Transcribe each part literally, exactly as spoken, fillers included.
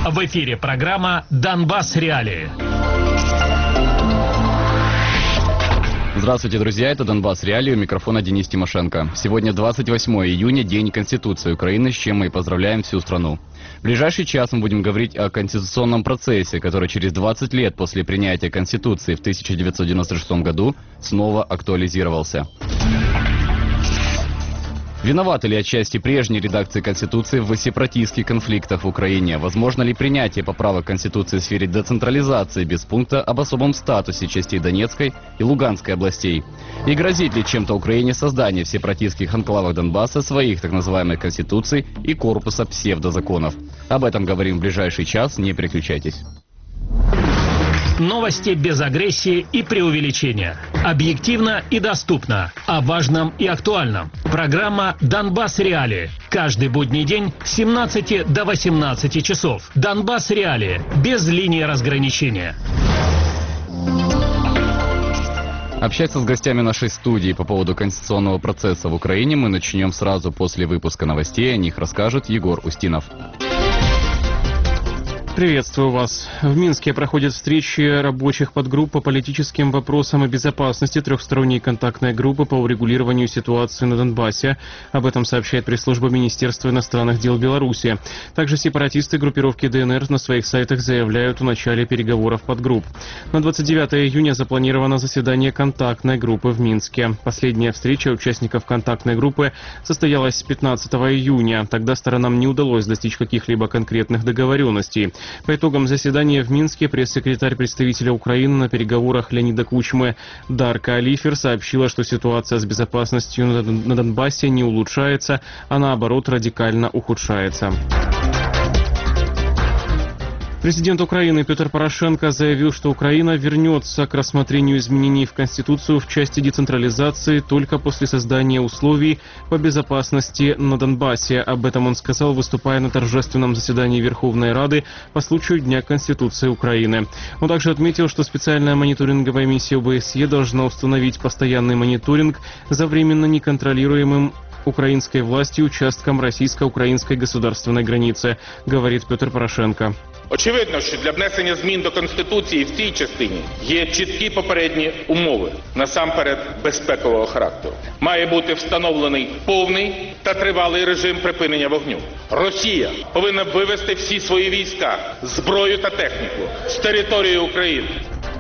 В эфире программа «Донбасс. Реалии». Здравствуйте, друзья, это «Донбасс. Реалии», у микрофона Денис Тимошенко. Сегодня двадцать восьмое июня, День Конституции Украины, с чем мы и поздравляем всю страну. В ближайший час мы будем говорить о конституционном процессе, который через двадцать лет после принятия Конституции в тысяча девятьсот девяносто шестом году снова актуализировался. Виноваты ли отчасти прежней редакции Конституции в сепаратистских конфликтах в Украине? Возможно ли принятие поправок Конституции в сфере децентрализации без пункта об особом статусе частей Донецкой и Луганской областей? И грозит ли чем-то Украине создание в сепаратистских анклавах Донбасса своих так называемых конституций и корпуса псевдозаконов? Об этом говорим в ближайший час, не переключайтесь. Новости без агрессии и преувеличения. Объективно и доступно. О важном и актуальном. Программа «Донбасс. Реалии». Каждый будний день с семнадцати до восемнадцати часов. «Донбасс. Реалии». Без линии разграничения. Общаться с гостями нашей студии по поводу конституционного процесса в Украине мы начнем сразу после выпуска новостей. О них расскажет Егор Устинов. Приветствую вас. В Минске проходят встречи рабочих подгрупп по политическим вопросам и безопасности трехсторонней контактной группы по урегулированию ситуации на Донбассе. Об этом сообщает пресс-служба Министерства иностранных дел Беларуси. Также сепаратисты группировки ДНР на своих сайтах заявляют о начале переговоров подгрупп. На двадцать девятое июня запланировано заседание контактной группы в Минске. Последняя встреча участников контактной группы состоялась пятнадцатого июня. Тогда сторонам не удалось достичь каких-либо конкретных договоренностей. По итогам заседания в Минске пресс-секретарь представителя Украины на переговорах Леонида Кучмы Дарка Алифер сообщила, что ситуация с безопасностью на Донбассе не улучшается, а наоборот радикально ухудшается. Президент Украины Петр Порошенко заявил, что Украина вернется к рассмотрению изменений в Конституцию в части децентрализации только после создания условий по безопасности на Донбассе. Об этом он сказал, выступая на торжественном заседании Верховной Рады по случаю Дня Конституции Украины. Он также отметил, что специальная мониторинговая миссия ОБСЕ должна установить постоянный мониторинг за временно неконтролируемым украинской властью участком российско-украинской государственной границы, говорит Петр Порошенко. Очевидно, що для внесення змін до Конституції в цій частині є чіткі попередні умови, насамперед безпекового характеру. Має бути встановлений повний та тривалий режим припинення вогню. Росія повинна вивести всі свої війська, зброю та техніку з території України.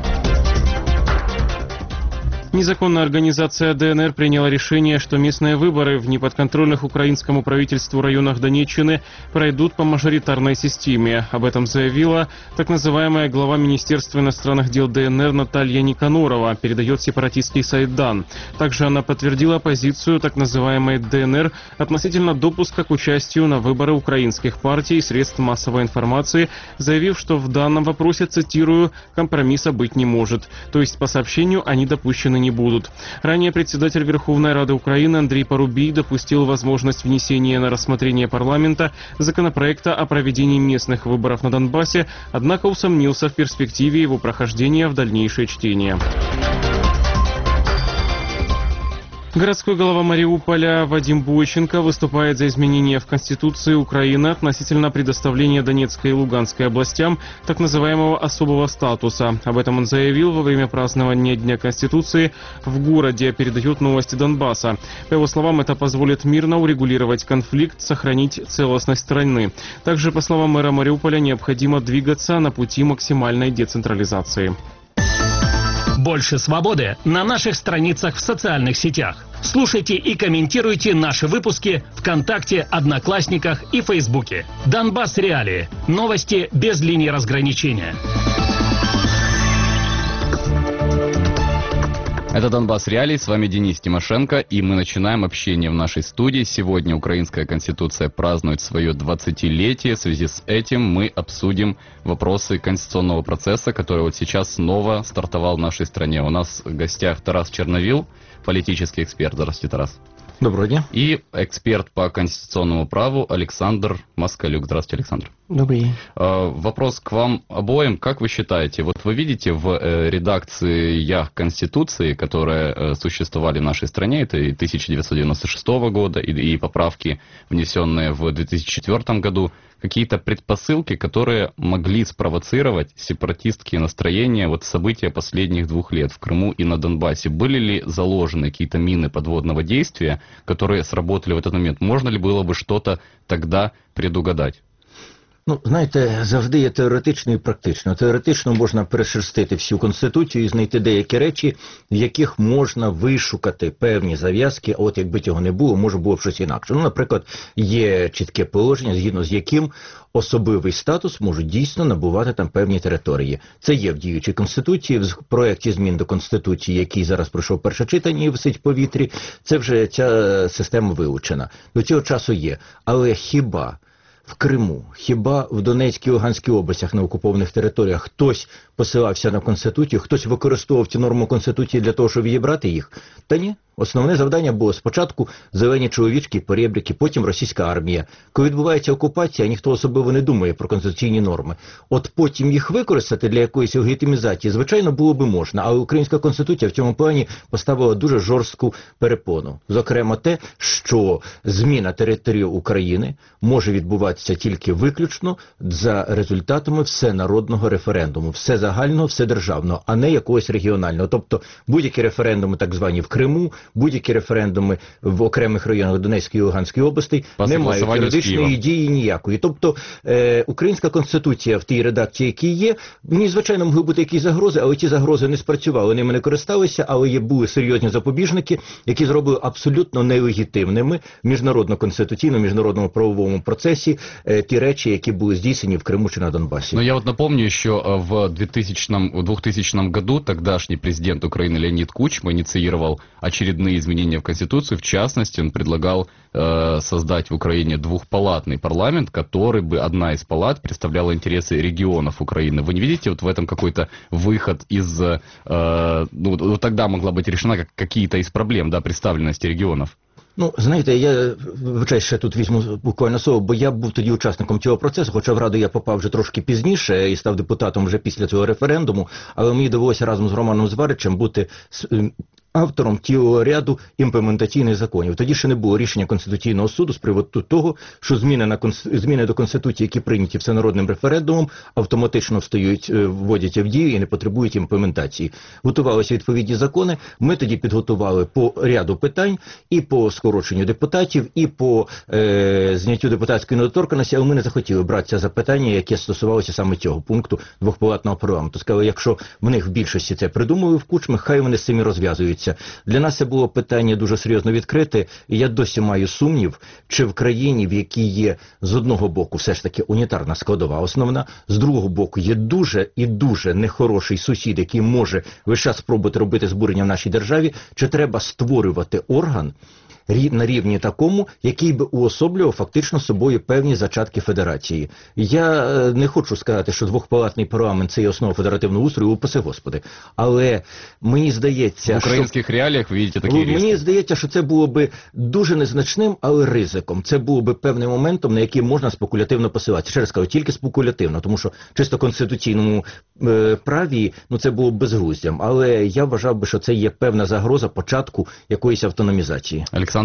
Незаконная организация ДНР приняла решение, что местные выборы в неподконтрольных украинскому правительству районах Донеччины пройдут по мажоритарной системе. Об этом заявила так называемая глава Министерства иностранных дел ДНР Наталья Никанорова, передает сепаратистский сайт ДАН. Также она подтвердила позицию так называемой ДНР относительно допуска к участию на выборы украинских партий и средств массовой информации, заявив, что в данном вопросе, цитирую, «компромисса быть не может». То есть, по сообщению, они допущены не будут. Ранее председатель Верховной Рады Украины Андрей Парубий допустил возможность внесения на рассмотрение парламента законопроекта о проведении местных выборов на Донбассе, однако усомнился в перспективе его прохождения в дальнейшее чтение. Городской голова Мариуполя Вадим Бойченко выступает за изменения в Конституции Украины относительно предоставления Донецкой и Луганской областям так называемого особого статуса. Об этом он заявил во время празднования Дня Конституции в городе, передает новости Донбасса. По его словам, это позволит мирно урегулировать конфликт, сохранить целостность страны. Также, по словам мэра Мариуполя, необходимо двигаться на пути максимальной децентрализации. Больше свободы на наших страницах в социальных сетях. Слушайте и комментируйте наши выпуски ВКонтакте, Одноклассниках и Фейсбуке. «Донбасс. Реалии». Новости без линии разграничения. Это «Донбасс. Реалии», с вами Денис Тимошенко, и мы начинаем общение в нашей студии. Сегодня Украинская Конституция празднует свое двадцатилетие. В связи с этим мы обсудим вопросы конституционного процесса, который вот сейчас снова стартовал в нашей стране. У нас в гостях Тарас Черновил, политический эксперт. Здравствуйте, Тарас. Доброго дня. И эксперт по конституционному праву Александр Москалюк. Здравствуйте, Александр. Добрый день. Вопрос к вам обоим. Как вы считаете, вот вы видите в редакциях Конституции, которые существовали в нашей стране, это и тысяча девятьсот девяносто шестого года, и, и поправки, внесенные в две тысячи четвёртом году, какие-то предпосылки, которые могли спровоцировать сепаратистские настроения, вот события последних двух лет в Крыму и на Донбассе? Были ли заложены какие-то мины подводного действия, которые сработали в этот момент? Можно ли было бы что-то тогда предугадать? Ну, знаєте, завжди є теоретично і практично. Теоретично можна перешерстити всю Конституцію і знайти деякі речі, в яких можна вишукати певні зав'язки, а от якби цього не було, може було б щось інакше. Ну, наприклад, є чітке положення, згідно з яким особливий статус можуть дійсно набувати там певні території. Це є в діючій Конституції, в проєкті змін до Конституції, який зараз пройшов перше читання і висить в повітрі, це вже ця система вилучена. До цього часу є. Але хіба в Криму, хіба в Донецькій і Луганській областях на окупованих територіях хтось посилався на Конституцію, хтось використовував цю норму Конституції для того, щоб відібрати їх? Та ні. Основне завдання було спочатку зелені чоловічки, порєбрики, потім російська армія. Коли відбувається окупація, ніхто особливо не думає про конституційні норми. От потім їх використати для якоїсь легітимізації, звичайно, було би можна. Але Українська Конституція в цьому плані поставила дуже жорстку перепону. Зокрема те, що зміна території України може відбуватися тільки виключно за результатами всенародного референдуму. Все загального, все державного, а не якогось регіонального. Тобто будь-які референдуми так звані в Криму, будь-які референдуми в окремих районах Донецької і Луганської областей не мають юридичної дії ніякої. Тобто е, Українська Конституція в тій редакції, якій є, мені, звичайно, могли бути якісь загрози, але ті загрози не спрацювали, ними не користалися, але є були серйозні запобіжники, які зробили абсолютно нелегітимними в міжнародно-конституційному, міжнародному правовому процесі е, ті речі, які були здійснені в Криму чи на Донбасі. Но я вот напомню еще в двухтысячном году тогдашний президент Украины Леонид Кучма инициировал очередные изменения в Конституцию. В частности, он предлагал э, создать в Украине двухпалатный парламент, который бы, одна из палат, представляла интересы регионов Украины. Вы не видите вот в этом какой-то выход из... Э, ну, вот тогда могла быть решена как, какие-то из проблем, да, представленности регионов? Ну, знаєте, я, вибачаю, ще тут візьму буквально слово, бо я був тоді учасником цього процесу, хоча в Раду я попав вже трошки пізніше і став депутатом вже після цього референдуму, але мені довелося разом з Романом Зваричем бути автором цілого ряду імплементаційних законів. Тоді ще не було рішення Конституційного суду з приводу того, що зміни, на Конст... зміни до Конституції, які прийняті всенародним референдумом, автоматично встають, вводяться в дію і не потребують імплементації. Готувалися відповідні закони, ми тоді підготували по ряду питань, і по скороченню депутатів, і по е... зняттю депутатської недоторканності, але ми не захотіли братися за питання, яке стосувалося саме цього пункту двохпалатного парламенту. Сказали, якщо в них в більшості це придумали в Кучми, хай вони з цим і розв'язуються. Для нас це було питання дуже серйозно відкрите, і я досі маю сумнів, чи в країні, в якій є з одного боку все ж таки унітарна складова основна, з другого боку є дуже і дуже нехороший сусід, який може весь час спробувати робити збурення в нашій державі, чи треба створювати орган на рівні такому, який би уособлював фактично собою певні зачатки федерації. Я не хочу сказати, що двохпалатний парламент – це є основа федеративного устрою, упаси Господи. Але мені здається, в українських що... реаліях ви бачите такі ризики. Мені здається, що це було би дуже незначним, але ризиком. Це було би певним моментом, на який можна спекулятивно посилатися. Ще раз кажу, тільки спекулятивно, тому що чисто конституційному е, праві, ну це було безглуздям. Але я вважав би, що це є певна загроза початку якоїсь автономізації. Александр?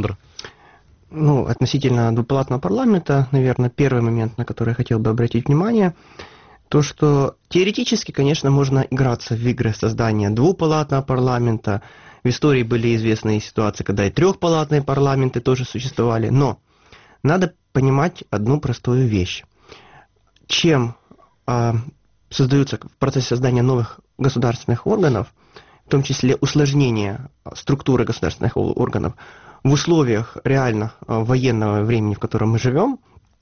Ну, относительно двупалатного парламента, наверное, первый момент, на который я хотел бы обратить внимание, то, что теоретически, конечно, можно играться в игры создания двупалатного парламента. В истории были известные ситуации, когда и трехпалатные парламенты тоже существовали. Но надо понимать одну простую вещь. Чем э, создаются в процессе создания новых государственных органов, в том числе усложнение структуры государственных органов, в условиях реально военного времени, в котором мы живем,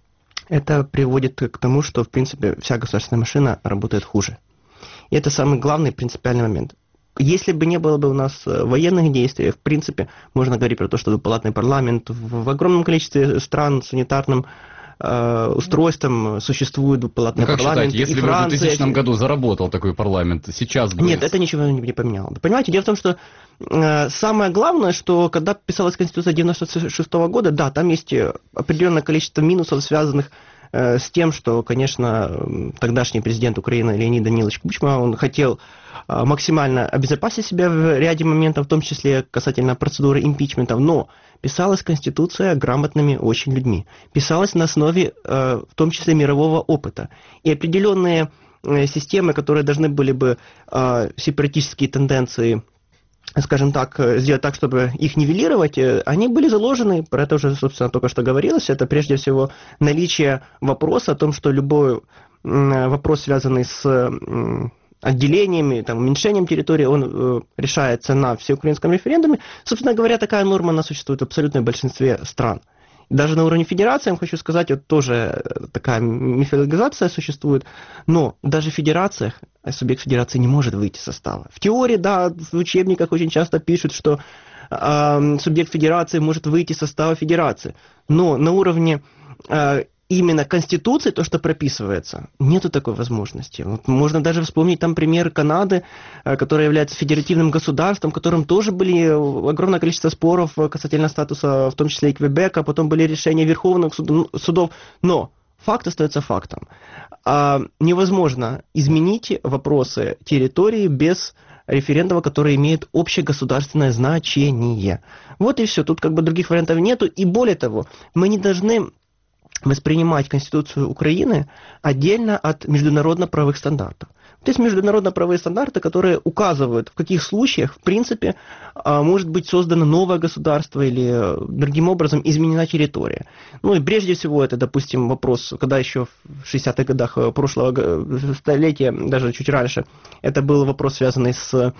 это приводит к тому, что, в принципе, вся государственная машина работает хуже. И это самый главный принципиальный момент. Если бы не было бы у нас военных действий, в принципе, можно говорить про то, что двупалатный парламент в огромном количестве стран с унитарным э, устройством существует двупалатный ну, как парламент. считаете, если бы в двухтысячном году заработал такой парламент, сейчас бы... Нет, это ничего не, не поменяло. Понимаете, дело в том, что э, самое главное, что когда писалась Конституция девяносто шестого года, да, там есть определенное количество минусов, связанных э, с тем, что, конечно, тогдашний президент Украины Леонид Данилович Кучма, он хотел э, максимально обезопасить себя в ряде моментов, в том числе касательно процедуры импичмента, но писалась Конституция грамотными очень людьми, писалась на основе, э, в том числе, мирового опыта, и определенные системы, которые должны были бы э, сепаратистские тенденции, скажем так, сделать так, чтобы их нивелировать, они были заложены, про это уже, собственно, только что говорилось, это прежде всего наличие вопроса о том, что любой э, вопрос, связанный с э, отделениями, там, уменьшением территории, он э, решается на всеукраинском референдуме. Собственно говоря, такая норма, она существует в абсолютном большинстве стран. Даже на уровне федерации, я вам хочу сказать, вот тоже такая мифологизация существует, но даже в федерациях субъект федерации не может выйти из состава. В теории, да, в учебниках очень часто пишут, что э, субъект федерации может выйти из состава федерации, но на уровне э, именно Конституции, то, что прописывается, нету такой возможности. Вот можно даже вспомнить там пример Канады, которая является федеративным государством, в котором тоже были огромное количество споров касательно статуса, в том числе и Квебека, потом были решения верховных судов, но факт остается фактом. А невозможно изменить вопросы территории без референдума, который имеет общегосударственное значение. Вот и все, тут как бы других вариантов нету, и более того, мы не должны воспринимать Конституцию Украины отдельно от международно-правовых стандартов. То есть международно-правовые стандарты, которые указывают, в каких случаях, в принципе, может быть создано новое государство или другим образом изменена территория. Ну и прежде всего это, допустим, вопрос, когда еще в шестидесятых годах прошлого столетия, даже чуть раньше, это был вопрос, связанный с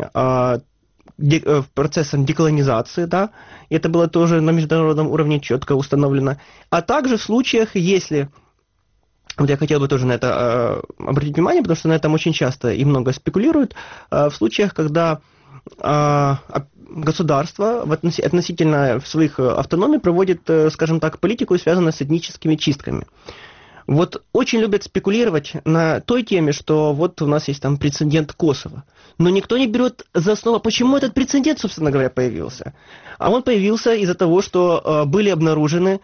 процессом деколонизации, да, и это было тоже на международном уровне четко установлено. А также в случаях, если, вот я хотел бы тоже на это э, обратить внимание, потому что на этом очень часто и много спекулируют, э, в случаях, когда э, государство в относ- относительно своих автономий проводит, э, скажем так, политику, связанную с этническими чистками. Вот очень любят спекулировать на той теме, что вот у нас есть там прецедент Косово. Но никто не берет за основу, почему этот прецедент, собственно говоря, появился. А он появился из-за того, что э, были обнаружены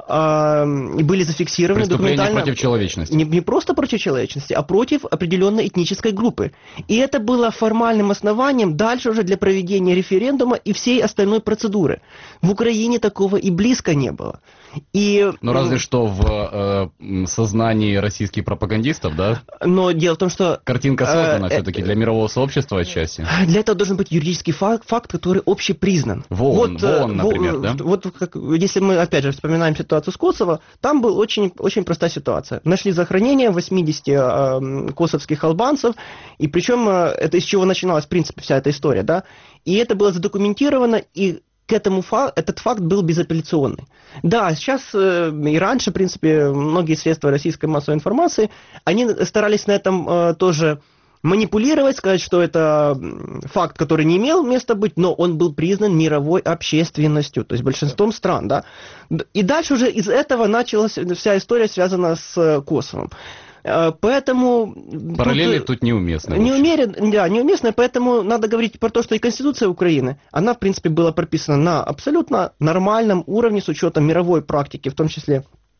и были зафиксированы документально... против человечности. Не, не просто против человечности, а против определенной этнической группы. И это было формальным основанием дальше уже для проведения референдума и всей остальной процедуры. В Украине такого и близко не было. И, ну, разве что в э, сознании российских пропагандистов, да? Но дело в том, что... Картинка создана э, все-таки для мирового сообщества отчасти. Для этого должен быть юридический факт, факт который общепризнан. В ООН, вот, в ООН, например, в, да? Вот как, если мы, опять же, вспоминаем ситуацию с Косово, там была очень, очень простая ситуация. Нашли захоронение восьмидесяти э, косовских албанцев, и причем э, это из чего начиналась, в принципе, вся эта история, да? И это было задокументировано, и к этому фа- этот факт был безапелляционный. Да, сейчас э, и раньше, в принципе, многие средства российской массовой информации, они старались на этом э, тоже манипулировать, сказать, что это факт, который не имел места быть, но он был признан мировой общественностью, то есть большинством стран, да. И дальше уже из этого началась вся история, связанная с Косовом. Поэтому... Параллели тут, тут неуместны. Неумерен, да, неуместно, поэтому надо говорить про то, что и Конституция Украины, она, в принципе, была прописана на абсолютно нормальном уровне с учетом мировой практики, в том числе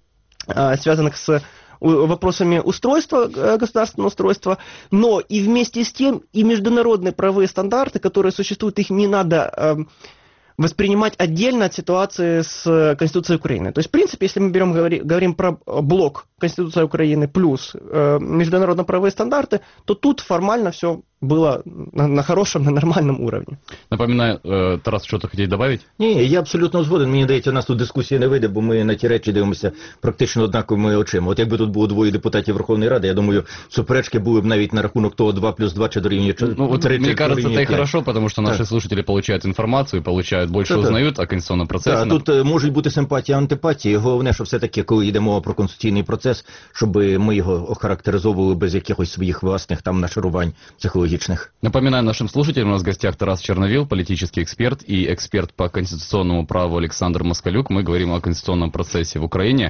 связанных с вопросами устройства, государственного устройства, но и вместе с тем и международные правовые стандарты, которые существуют, их не надо воспринимать отдельно от ситуации с Конституцией Украины. То есть, в принципе, если мы берем, говори, говорим про блок Конституция Украины плюс э, международно-правовые стандарты, то тут формально все было на, на хорошем, на нормальном уровні. Напоминаю, э, Тарас, що ти хотів добавити? Ні, я абсолютно згоден. Мені здається, у нас тут дискусія не вийде, бо ми на ті речі дивимося практично однаковими очима. От якби тут було двоє депутатів Верховної Ради, я думаю, суперечки були б навіть на рахунок того два плюс два чи дорівнює три. Ну, вот, мне кажется, это и хорошо, потому что наши да. слушатели получают информацию, получают, больше да, узнают да. о конституционном процессе. Да, тут е, можуть бути симпатії, антипатії. Головне, що все-таки, коли йде мова про конституційний процес, щоб ми його охарактеризовували без якихось своїх власних там нашарувань психологічних. аналогичных. Напоминаю нашим слушателям, у нас в гостях Тарас Черновил, политический эксперт, и эксперт по конституционному праву Александр Москалюк. Мы говорим о конституционном процессе в Украине.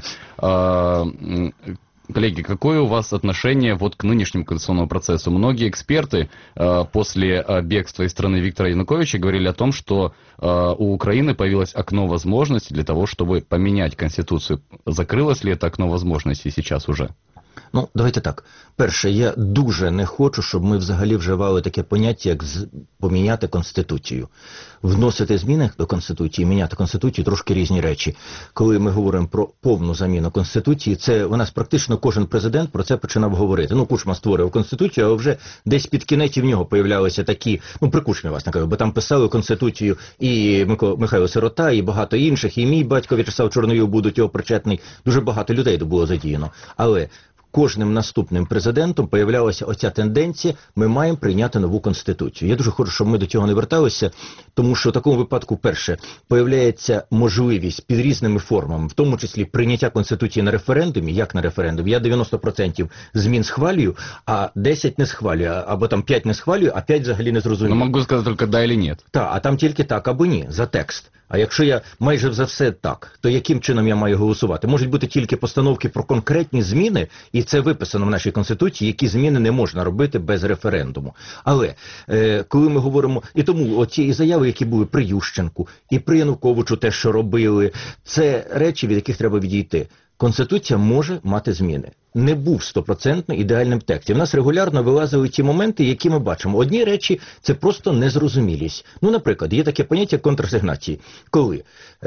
Коллеги, какое у вас отношение вот к нынешнему конституционному процессу? Многие эксперты э, после э, бегства из страны Виктора Януковича говорили о том, что э, у Украины появилось окно возможностей для того, чтобы поменять Конституцию. Закрылось ли это окно возможностей сейчас уже? Ну, давайте так. Перше, я дуже не хочу, щоб ми взагалі вживали таке поняття, як з... поміняти Конституцію. Вносити зміни до Конституції, міняти Конституцію – трошки різні речі. Коли ми говоримо про повну заміну Конституції, це у нас практично кожен президент про це починав говорити. Ну, Кучма створив Конституцію, а вже десь під кінець в нього появлялися такі, ну, при Кучмі, власне кажу, бо там писали Конституцію і Михайло Сирота, і багато інших, і мій батько В'ячеслав Чорновіл був до цього причетний. Дуже багато людей було задіяно. Але кожним наступним президентом появлялася оця тенденція, ми маємо прийняти нову Конституцію. Я дуже хочу, щоб ми до цього не верталися, тому що в такому випадку, перше, появляється можливість під різними формами, в тому числі прийняття Конституції на референдумі, як на референдумі. Я дев'яносто відсотків змін схвалюю, а десять не схвалюю, або там п'ять не схвалюю, а п'ять взагалі не зрозумію. Ну, можу сказати тільки да або ні. Так, а там тільки так або ні, за текст. А якщо я майже за все так, то яким чином я маю голосувати? Можуть бути тільки постановки про конкретні зміни, і це виписано в нашій Конституції, які зміни не можна робити без референдуму. Але е, коли ми говоримо, і тому оці заяви, які були при Ющенку, і при Януковичу те, що робили, це речі, від яких треба відійти. Конституція може мати зміни. Не був стопроцентно ідеальним тексті. В нас регулярно вилазили ті моменти, які ми бачимо. Одні речі – це просто незрозумілість. Ну, наприклад, є таке поняття контрасигнації. Коли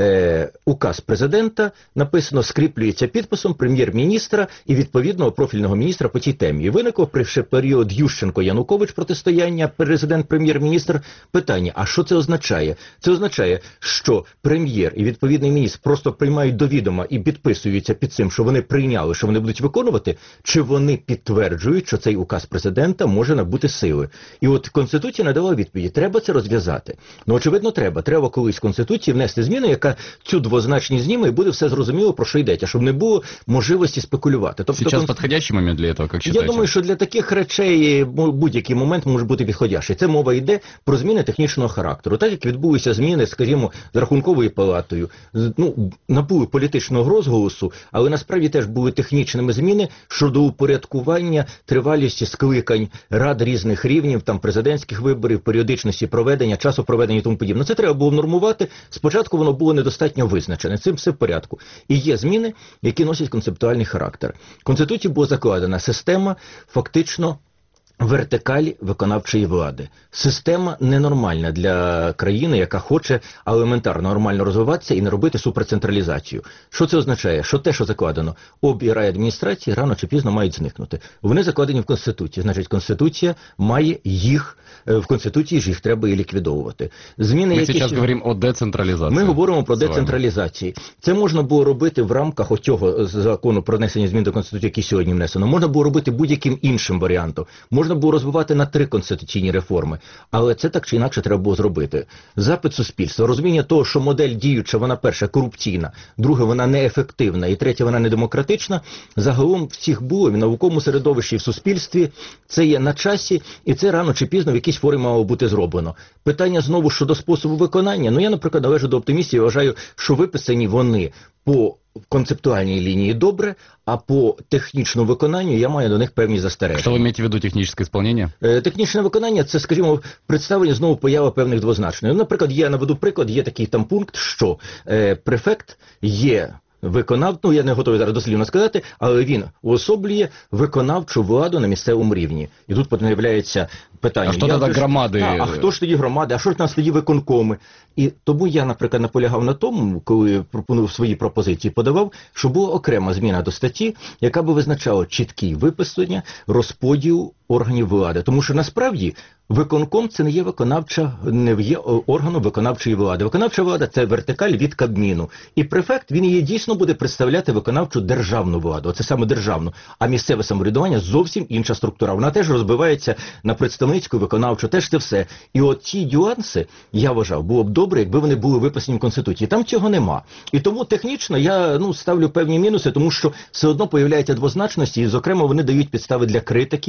е, указ президента написано, скріплюється підписом прем'єр-міністра і відповідного профільного міністра по цій темі. І виникло при ще період Ющенко-Янукович протистояння президент-прем'єр-міністр питання, а що це означає? Це означає, що прем'єр і відповідний міністр просто приймають до відома і підписуються під цим, що вони прийняли, що вони будуть виконувати, чи вони підтверджують, що цей указ президента може набути сили. І от Конституція надала відповіді, треба це розв'язати. Ну, очевидно, треба. Треба колись в Конституції внести зміну, яка цю двозначність зніме, і буде все зрозуміло, про що йдеться, щоб не було можливості спекулювати. Тобто, Сейчас конст... подходящий момент для цього, як вважаєте? Я думаю, що для таких речей будь-який момент може бути підходящий. Це мова йде про зміни технічного характеру. Так, як відбулися зміни, скажімо, з Рахунковою палатою, ну, набули політичного розголосу, але насправді теж були технічними зміни щодо упорядкування тривалісті скликань рад різних рівнів, там президентських виборів, періодичності проведення, часу проведення і тому подібне. Це треба було нормувати. Спочатку воно було недостатньо визначене. Цим все в порядку. І є зміни, які носять концептуальний характер. В Конституції була закладена система фактично вертикалі виконавчої влади. Система ненормальна для країни, яка хоче елементарно нормально розвиватися і не робити суперцентралізацію. Що це означає? Що те, що закладено, обі райадміністрації рано чи пізно мають зникнути. Вони закладені в Конституції. Значить, Конституція має їх, в Конституції ж їх треба і ліквідовувати. Зміни, Ми які... зараз говоримо о децентралізації. Ми говоримо про децентралізацію. Це можна було робити в рамках оцього закону про внесення змін до Конституції, який сьогодні внесено. Можна було робити будь-яким іншим варіантом. Можна було розвивати на три конституційні реформи. Але це так чи інакше треба було зробити. Запит суспільства, розуміння того, що модель діюча, вона перша корупційна, друга вона неефективна і третя вона недемократична, загалом всіх було в науковому середовищі і в суспільстві. Це є на часі і це рано чи пізно в якійсь формі мало бути зроблено. Питання знову щодо способу виконання. Ну я, наприклад, належу до оптимістів і вважаю, що виписані вони по концептуальній лінії добре, а по технічному виконанню я маю до них певні застереження. Що ви маєте в виду технічне виконання? Е, технічне виконання – це, скажімо, представлення знову поява певних двозначних. Ну, наприклад, я наведу приклад, є такий там пункт, що е, префект є виконав, ну я не готовий зараз дослівно сказати, але він уособлює виконавчу владу на місцевому рівні. І тут появляється питання. А що тоді громади? А, а хто ж тоді громади? А що ж у нас тоді виконкоми? І тому я, наприклад, наполягав на тому, коли пропонував свої пропозиції, подавав, що була окрема зміна до статті, яка би визначала чіткий виписання, розподіл органів влади. Тому що насправді виконком це не є виконавча, не є органом виконавчої влади. Виконавча влада – це вертикаль від Кабміну. І префект, він її дійсно буде представляти виконавчу державну владу. Це саме державну. А місцеве самоврядування зовсім інша структура. Вона теж розбивається на представницьку, виконавчу, теж це все. І от ці нюанси, я вважав, було б добре, якби вони були виписані в Конституції. Там цього нема. І тому технічно я ну, ставлю певні мінуси, тому що все одно появляються двозначності, і, зокрема, вони дають підстави для критиків. Є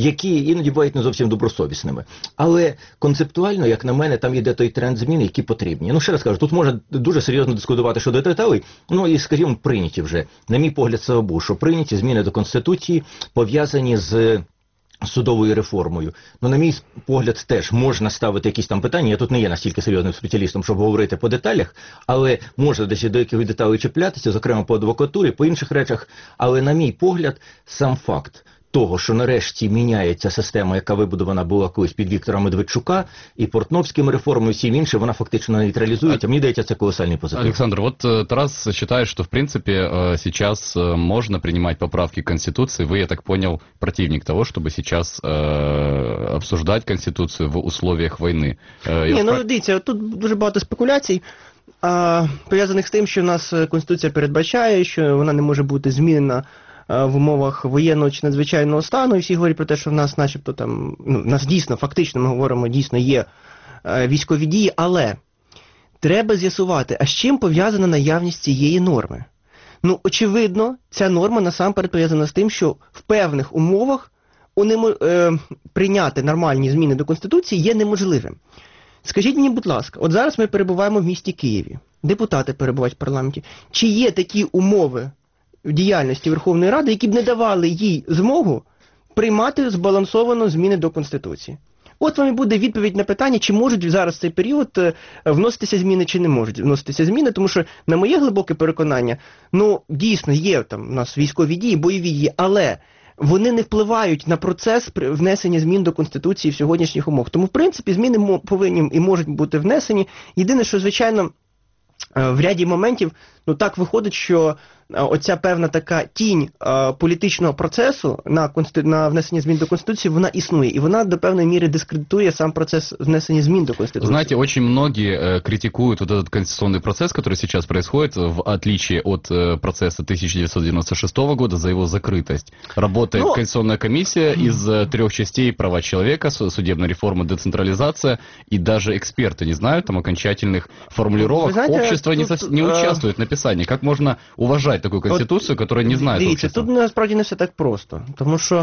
які іноді бувають не зовсім добросовісними. Але концептуально, як на мене, там йде той тренд змін, які потрібні. Ну, ще раз кажу, тут можна дуже серйозно дискутувати щодо деталей, ну і, скажімо, прийняті вже, на мій погляд, слава Богу, що прийняті зміни до Конституції пов'язані з судовою реформою. Ну, на мій погляд, теж можна ставити якісь там питання. Я тут не є настільки серйозним спеціалістом, щоб говорити по деталях, але можна десь до якихось деталей чіплятися, зокрема по адвокатурі, по інших речах. Але, на мій погляд, сам факт того, що нарешті міняється система, яка вибудована була колись під Віктора Медведчука, і Портновським реформою, і всім іншим, вона фактично нейтралізується. Мені здається, це колоссальный позитив. Александр, вот Тарас считает, что в принципе сейчас можно принимать поправки к Конституции. Вы, я так понял, противник того, чтобы сейчас э, обсуждать Конституцию в условиях войны. Э, Ні, ну дивіться, тут дуже багато спекуляцій, а, пов'язаних з тим, що в нас Конституція передбачає, що вона не може бути змінена в умовах воєнного чи надзвичайного стану, і всі говорять про те, що в нас начебто там, ну, в нас дійсно, фактично, ми говоримо, дійсно є е, військові дії, але треба з'ясувати, а з чим пов'язана наявність цієї норми? Ну, очевидно, ця норма насамперед пов'язана з тим, що в певних умовах унемо, е, прийняти нормальні зміни до Конституції є неможливим. Скажіть мені, будь ласка, от зараз ми перебуваємо в місті Києві, депутати перебувають в парламенті. Чи є такі умови в діяльності Верховної Ради, які б не давали їй змогу приймати збалансовано зміни до Конституції? От вам і буде відповідь на питання, чи можуть зараз в цей період вноситися зміни, чи не можуть вноситися зміни, тому що, на моє глибоке переконання, ну, дійсно, є там у нас військові дії, бойові дії, але вони не впливають на процес внесення змін до Конституції в сьогоднішніх умовах. Тому, в принципі, зміни повинні і можуть бути внесені. Єдине, що, звичайно, в ряді моментів, ну так виходить, що оця певна така тінь а, політичного процесу на, конститу... на внесення змін до Конституции, вона існує, и вона до певной меры дискредитует сам процесс внесения змін до Конституции. Знаете, очень многие э, критикуют вот этот конституционный процесс, который сейчас происходит, в отличие от э, процесса тысяча девятьсот девяносто шестого года, за его закрытость. Работает Но... Конституционная комиссия из э, трех частей: права человека, судебная реформа, децентрализация, и даже эксперты не знают там окончательных формулировок. Знаете, Общество тут, не, со... не участвует в написании. Как можно уважать такую конституцию, От, которая не знает дивіться, общества? Тут насправді не все так просто, тому що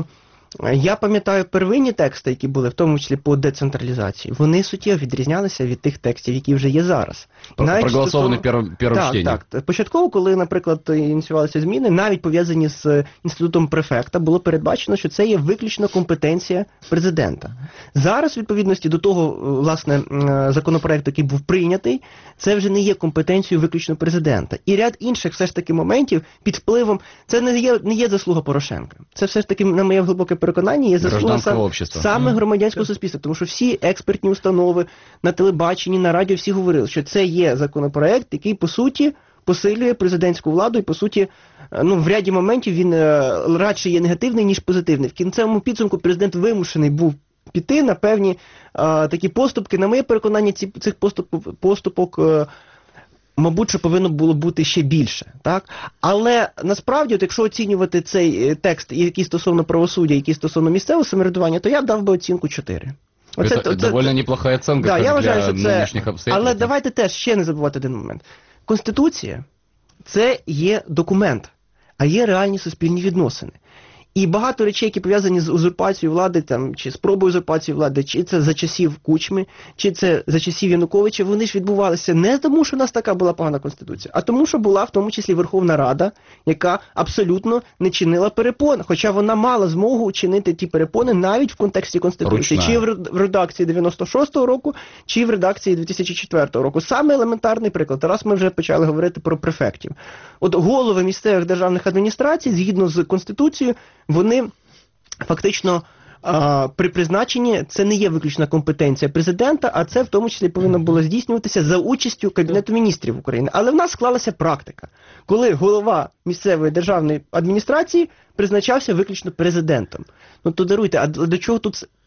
я пам'ятаю первинні тексти, які були, в тому числі по децентралізації, вони суттєво відрізнялися від тих текстів, які вже є зараз. Проголосовані першим чтенням. Так, так. Початково, коли, наприклад, ініціювалися зміни, навіть пов'язані з інститутом префекта, було передбачено, що це є виключно компетенція президента. Зараз, в відповідності до того, власне, законопроекту, який був прийнятий, це вже не є компетенцією виключно президента. І ряд інших все ж таки моментів під впливом, це не є, не є заслуга Порошенка. Це все ж таки, на моє глибоке переконання, є заслуга сам, саме громадянського суспільства, тому що всі експертні установи на телебаченні, на радіо, всі говорили, що це є законопроект, який, по суті, посилює президентську владу і, по суті, ну, в ряді моментів він радше є негативний, ніж позитивний. В кінцевому підсумку президент вимушений був піти на певні а, такі поступки. На моє переконання, ці, цих поступ, поступок а, мабуть, що повинно було бути ще більше, так? Але насправді, от якщо оцінювати цей текст, який стосовно правосуддя, який стосовно місцевого самоврядування, то я б дав би оцінку чотири. Оце, це доволі неплоха оцінка, да, як я вважаю, для що це... нинішніх обстоятельств. Але давайте теж ще не забувати один момент. Конституція – це є документ, а є реальні суспільні відносини. І багато речей, які пов'язані з узурпацією влади, там, чи спробою узурпації влади, чи це за часів Кучми, чи це за часів Януковича, вони ж відбувалися не тому, що у нас така була погана Конституція, а тому, що була в тому числі Верховна Рада, яка абсолютно не чинила перепон, хоча вона мала змогу чинити ті перепони навіть в контексті Конституції, Ручна. чи в редакції дев'яносто шостого року, чи в редакції дві тисячі четвертого року. Саме елементарний приклад. Раз ми вже почали говорити про префектів. От голови місцевих державних адміністрацій, згідно з Конституцією, вони фактично а, при призначенні, це не є виключна компетенція президента, а це в тому числі повинно було здійснюватися за участю Кабінету міністрів України. Але в нас склалася практика, коли голова місцевої державної адміністрації призначався виключно президентом. Ну то даруйте, а до чого тут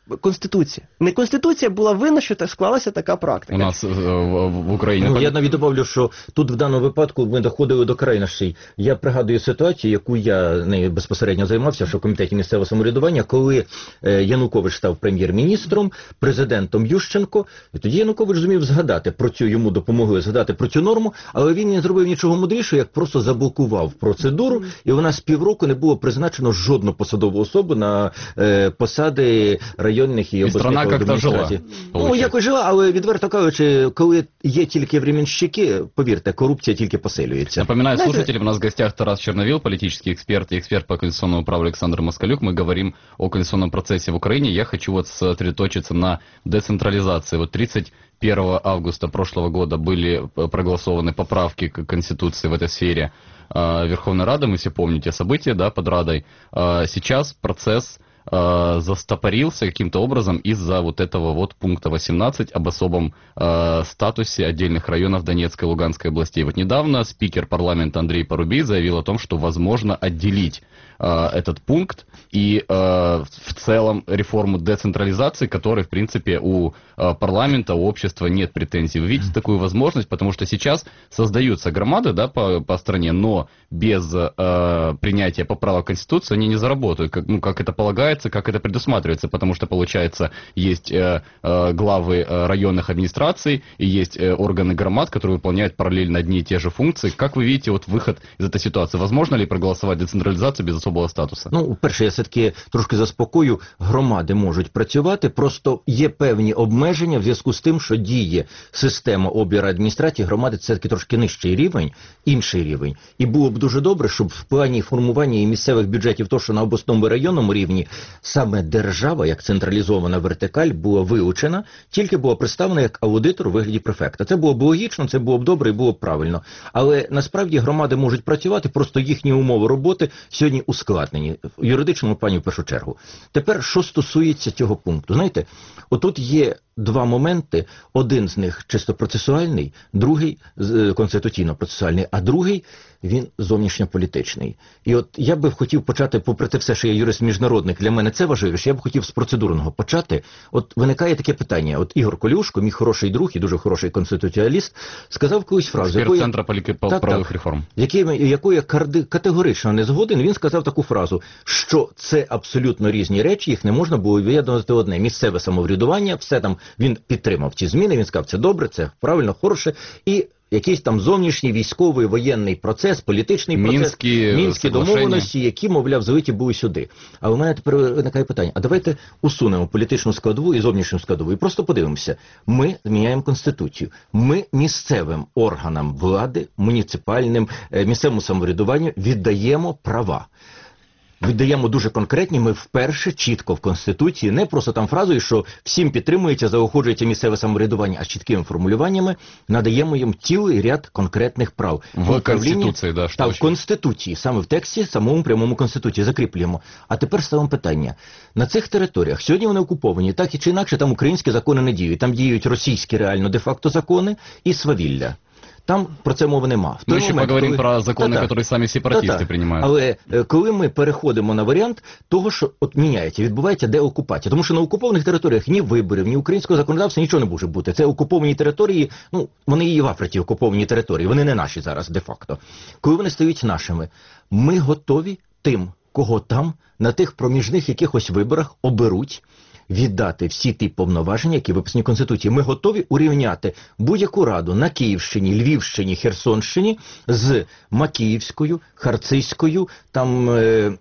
Конституція. Не Конституція була винна, що так склалася така практика. У нас в, в Україні... Ну, я навіть добавлю, що тут в даному випадку ми доходили до крайнощів. Я пригадую ситуацію, яку я не безпосередньо займався, що в комітеті місцевого самоврядування, коли Янукович став прем'єр-міністром, президентом Ющенко, і тоді Янукович зумів згадати про цю, йому допомогли згадати про цю норму, але він не зробив нічого мудрішого, як просто заблокував процедуру, і вона з півроку не було призначено жодну посадову особу на е, посади районних і обласних адміністрацій. Ну, якось жила, але відверто кажучи, коли є тільки временщики, повірте, корупція тільки посилюється. Напоминаю слушателям, у нас в гостях Тарас Черновил, политический эксперт и эксперт по конституционному праву Александр Москалюк. Мы говорим о конституционном процессе в Украине. Я хочу вот сосредоточиться на децентрализации. Вот тридцать первого августа прошлого года были проголосованы поправки к Конституции в этой сфере Верховной Рады. Мы все помните события, да, под Радой. Сейчас процесс застопорился каким-то образом из-за вот этого вот пункта восемнадцать об особом э, статусе отдельных районов Донецкой и Луганской областей. Вот недавно спикер парламента Андрей Парубий заявил о том, что возможно отделить э, этот пункт и э, в целом реформу децентрализации, которой, в принципе, у э, парламента, у общества нет претензий. Вы видите такую возможность, потому что сейчас создаются громады, да, по, по стране, но без э, принятия поправок в Конституцию они не заработают, как, ну, как это полагается, как это предусматривается, потому что, получается, есть э, э, главы э, районных администраций и есть э, органы громад, которые выполняют параллельно одни и те же функции. Как вы видите вот выход из этой ситуации? Возможно ли проголосовать децентрализацию без особого статуса? Ну, перше, я все-таки трошки заспокою, громади можуть працювати, просто є певні обмеження в зв'язку з тим, що діє система обіру адміністрації, громади це все-таки трошки нижчий рівень, інший рівень. І було б дуже добре, щоб в плані формування і місцевих бюджетів, то, що на обласному і районному рівні, саме держава, як централізована вертикаль, була вилучена, тільки була представлена як аудитор у вигляді префекта. Це було б логічно, це було б добре і було б правильно. Але насправді громади можуть працювати, просто їхні умови роботи сьогодні ускладнені. В юридичному плані в першу чергу. Тепер, що стосується цього пункту. Знаєте, отут є два моменти. Один з них чисто процесуальний, другий конституційно-процесуальний, а другий він зовнішньополітичний. І от я би хотів почати, попри те все, що я юрист-міжнародник, для мене це важливіше, я б хотів з процедурного почати. От виникає таке питання. От Ігор Колюшко, мій хороший друг і дуже хороший конституціаліст, сказав колись фразу, якою, Центра правових реформ, яку я категорично не згоден. Він сказав таку фразу, що це абсолютно різні речі, їх не можна було об'єднувати одне. Місцеве самоврядування, все там, він підтримав ці зміни, він сказав, це добре, це правильно, хороше, і якийсь там зовнішній військовий воєнний процес, політичний процес, мінські, мінські домовленості, які, мовляв, злиті були сюди. А у мене тепер виникає питання, а давайте усунемо політичну складову і зовнішню складову, і просто подивимося. Ми зміняємо Конституцію. Ми місцевим органам влади, муніципальним, місцевому самоврядуванню віддаємо права. Віддаємо дуже конкретні, ми вперше чітко в Конституції, не просто там фразою, що всім підтримується, заохочується місцеве самоврядування, а з чіткими формулюваннями надаємо їм цілий ряд конкретних прав. В Конституції, да, та, в Конституції, саме в тексті, самому прямому Конституції, закріплюємо. А тепер ставимо питання. На цих територіях, сьогодні вони окуповані, так і чи інакше, там українські закони не діють, там діють російські реально де-факто закони і свавілля. Там про це мови нема. Ми ще поговоримо коли... про закони, Та-та. які самі сепаратисти Та-та. приймають. Але коли ми переходимо на варіант того, що от міняється, відбувається деокупація. Тому що на окупованих територіях ні виборів, ні українського законодавства нічого не може бути. Це окуповані території, ну, вони і в Африці окуповані території, вони не наші зараз де-факто. Коли вони стають нашими, ми готові тим, кого там, на тих проміжних якихось виборах оберуть, віддати всі ті повноваження, які виписані в Конституції. Ми готові урівняти будь-яку раду на Київщині, Львівщині, Херсонщині з Макіївською, Харцизькою, там... Е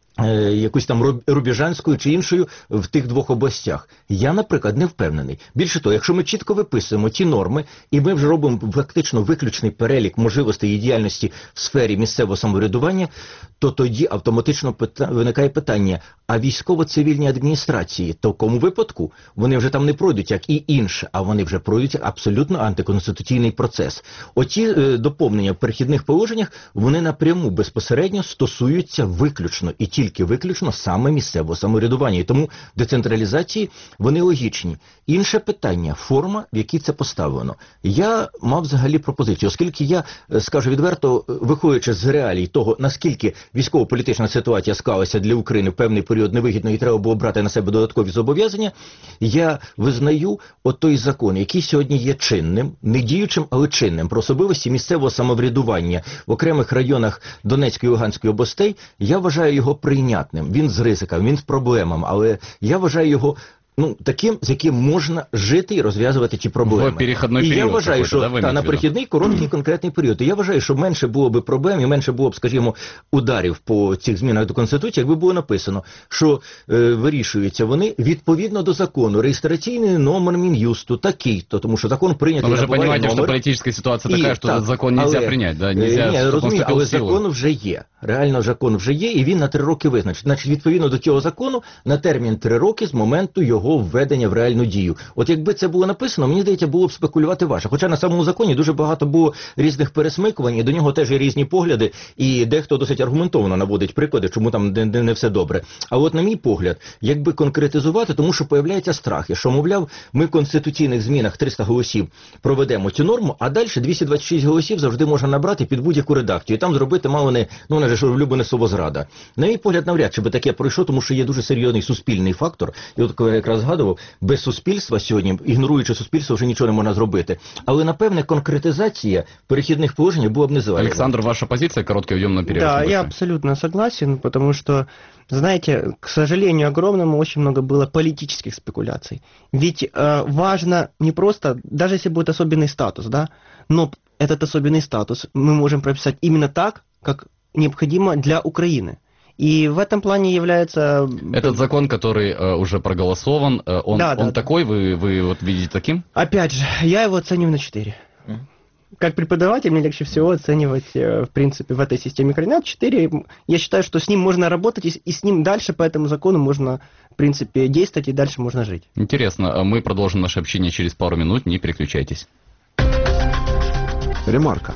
якусь там Рубіжанською чи іншою в тих двох областях. Я, наприклад, не впевнений. Більше того, якщо ми чітко виписуємо ті норми, і ми вже робимо фактично виключний перелік можливостей і діяльності в сфері місцевого самоврядування, то тоді автоматично пита... виникає питання, а військово-цивільні адміністрації, то в кому випадку вони вже там не пройдуть, як і інше, а вони вже пройдуть абсолютно антиконституційний процес. Оті е, доповнення в перехідних положеннях, вони напряму безпосередньо стосуються виключно і тільки тільки виключно саме місцевого самоврядування. І тому децентралізації, вони логічні. Інше питання – форма, в якій це поставлено. Я мав взагалі пропозицію, оскільки я, скажу відверто, виходячи з реалій того, наскільки військово-політична ситуація склалася для України в певний період невигідно і треба було брати на себе додаткові зобов'язання, я визнаю от той закон, який сьогодні є чинним, не діючим, але чинним, про особливості місцевого самоврядування в окремих районах Донецької і Луганської областей, я вважаю його прийнятним. Він з ризиками, він з проблемами, але я вважаю його ну, таким, з яким можна жити і розв'язувати ті проблеми. В перехідний і період. Я вважаю, що да, та, на перехідний короткий конкретний період. І я вважаю, що менше було б проблем і менше було б, скажімо, ударів по цих змінах до Конституції, якби було написано, що е, вирішуються вони відповідно до закону. Реєстраційний номер Мін'юсту такий-то, тому що закон прийнятий. Но вы же понимаете, номер. что политическая ситуация такая, І, что так, этот закон нельзя але, принять, да? Нельзя, ні, чтобы розумію, он але вступил в силу. закон вже є. Реально закон вже є, і він на три роки визначений. Значить, відповідно до цього закону, на термін три роки з моменту його введення в реальну дію. От якби це було написано, мені здається, було б спекулювати важко. Хоча на самому законі дуже багато було різних пересмикувань, і до нього теж є різні погляди, і дехто досить аргументовано наводить приклади, чому там не, не, не все добре. А от на мій погляд, якби конкретизувати, тому що появляються страхи, що, мовляв, ми в конституційних змінах триста голосів проведемо цю норму, а далі двісті двадцять шість голосів завжди можна набрати під будь-яку редакцію. І там зробити мало не, ну, вона ж улюблене слово зрада. На мій погляд, навряд чи би таке пройшло, тому що є дуже серйозний суспільний фактор. І от, коли я якраз згадував, без суспільства сьогодні, ігноруючи суспільство, вже нічого не можна зробити. Але, напевне, конкретизація перехідних положень була б незалежна. Александр, ваша позиция? Короткий уйдем на перерыв. Да, небольшой. я абсолютно согласен, потому что, знаете, к сожалению огромному, очень много было политических спекуляций. Ведь э, важно не просто, даже если будет особенный статус, да, но этот особенный статус мы можем прописать именно так, как необходимо для Украины. И в этом плане является... Этот закон, который э, уже проголосован, э, он, Да, да, он да. такой, вы, вы вот видите таким? Опять же, я его оцениваю на четыре. Как преподаватель мне легче всего оценивать, э, в принципе, в этой системе координат четыре. Я считаю, что с ним можно работать, и, и с ним дальше по этому закону можно, в принципе, действовать, и дальше можно жить. Интересно, мы продолжим наше общение через пару минут, не переключайтесь. Ремарка.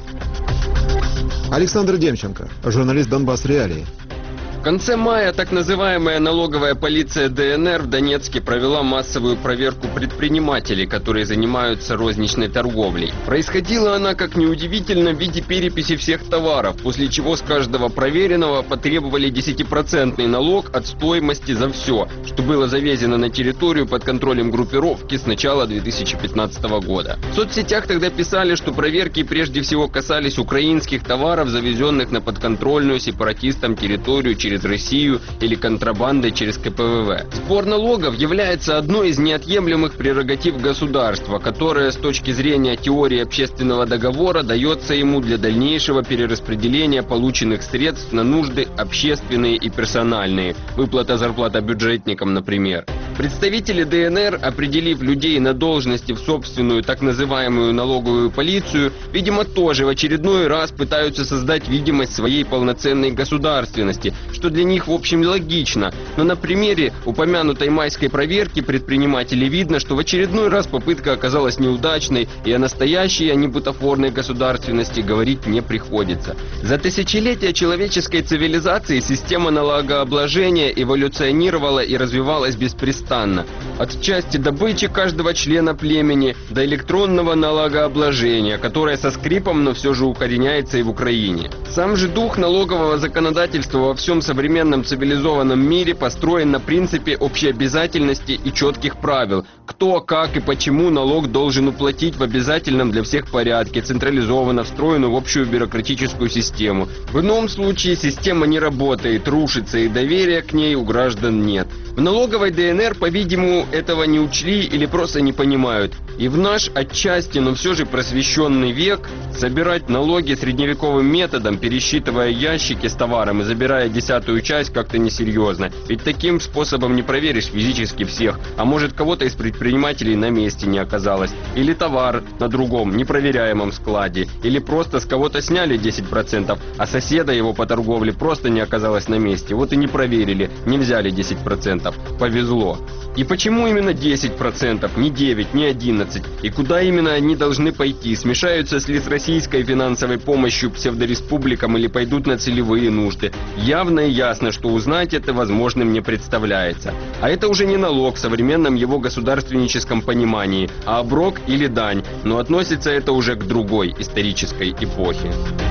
Александр Демченко, журналист «Донбасс Реалии». В конце мая так называемая налоговая полиция ДНР в Донецке провела массовую проверку предпринимателей, которые занимаются розничной торговлей. Происходила она, как неудивительно, в виде переписи всех товаров, после чего с каждого проверенного потребовали десятипроцентный налог от стоимости за все, что было завезено на территорию под контролем группировки с начала две тысячи пятнадцатого года. В соцсетях тогда писали, что проверки прежде всего касались украинских товаров, завезенных на подконтрольную сепаратистам территорию через Россию или контрабандой через ка пэ вэ вэ. Сбор налогов является одной из неотъемлемых прерогатив государства, которая с точки зрения теории общественного договора дается ему для дальнейшего перераспределения полученных средств на нужды общественные и персональные, выплата зарплата бюджетникам, например. Представители ДНР, определив людей на должности в собственную так называемую налоговую полицию, видимо, тоже в очередной раз пытаются создать видимость своей полноценной государственности, что для них в общем логично. Но на примере упомянутой майской проверки предпринимателей видно, что в очередной раз попытка оказалась неудачной, и о настоящей, а не бутафорной государственности говорить не приходится. За тысячелетия человеческой цивилизации система налогообложения эволюционировала и развивалась беспрестанно. От части добычи каждого члена племени до электронного налогообложения, которое со скрипом, но все же укореняется и в Украине. Сам же дух налогового законодательства во всем современном цивилизованном мире построен на принципе общеобязательности и четких правил, кто, как и почему налог должен уплатить в обязательном для всех порядке, централизованно встроенную в общую бюрократическую систему. В ином случае система не работает, рушится, и доверия к ней у граждан нет. В налоговой ДНР, по-видимому, этого не учли или просто не понимают. И в наш отчасти, но все же просвещенный век собирать налоги средневековым методом, пересчитывая ящики с товаром и забирая десятую часть, как-то несерьезно. Ведь таким способом не проверишь физически всех, а может кого-то из предпринимателей на месте не оказалось. Или товар на другом, непроверяемом складе. Или просто с кого-то сняли десять процентов, а соседа его по торговле просто не оказалось на месте. Вот и не проверили, не взяли десять процентов. Повезло. И почему именно десять процентов, не девять, не одиннадцать? И куда именно они должны пойти? Смешаются ли с российской финансовой помощью псевдореспубликам или пойдут на целевые нужды? Явно и ясно, что узнать это возможным не представляется. А это уже не налог в современном его государственническом понимании, а оброк или дань. Но относится это уже к другой исторической эпохе.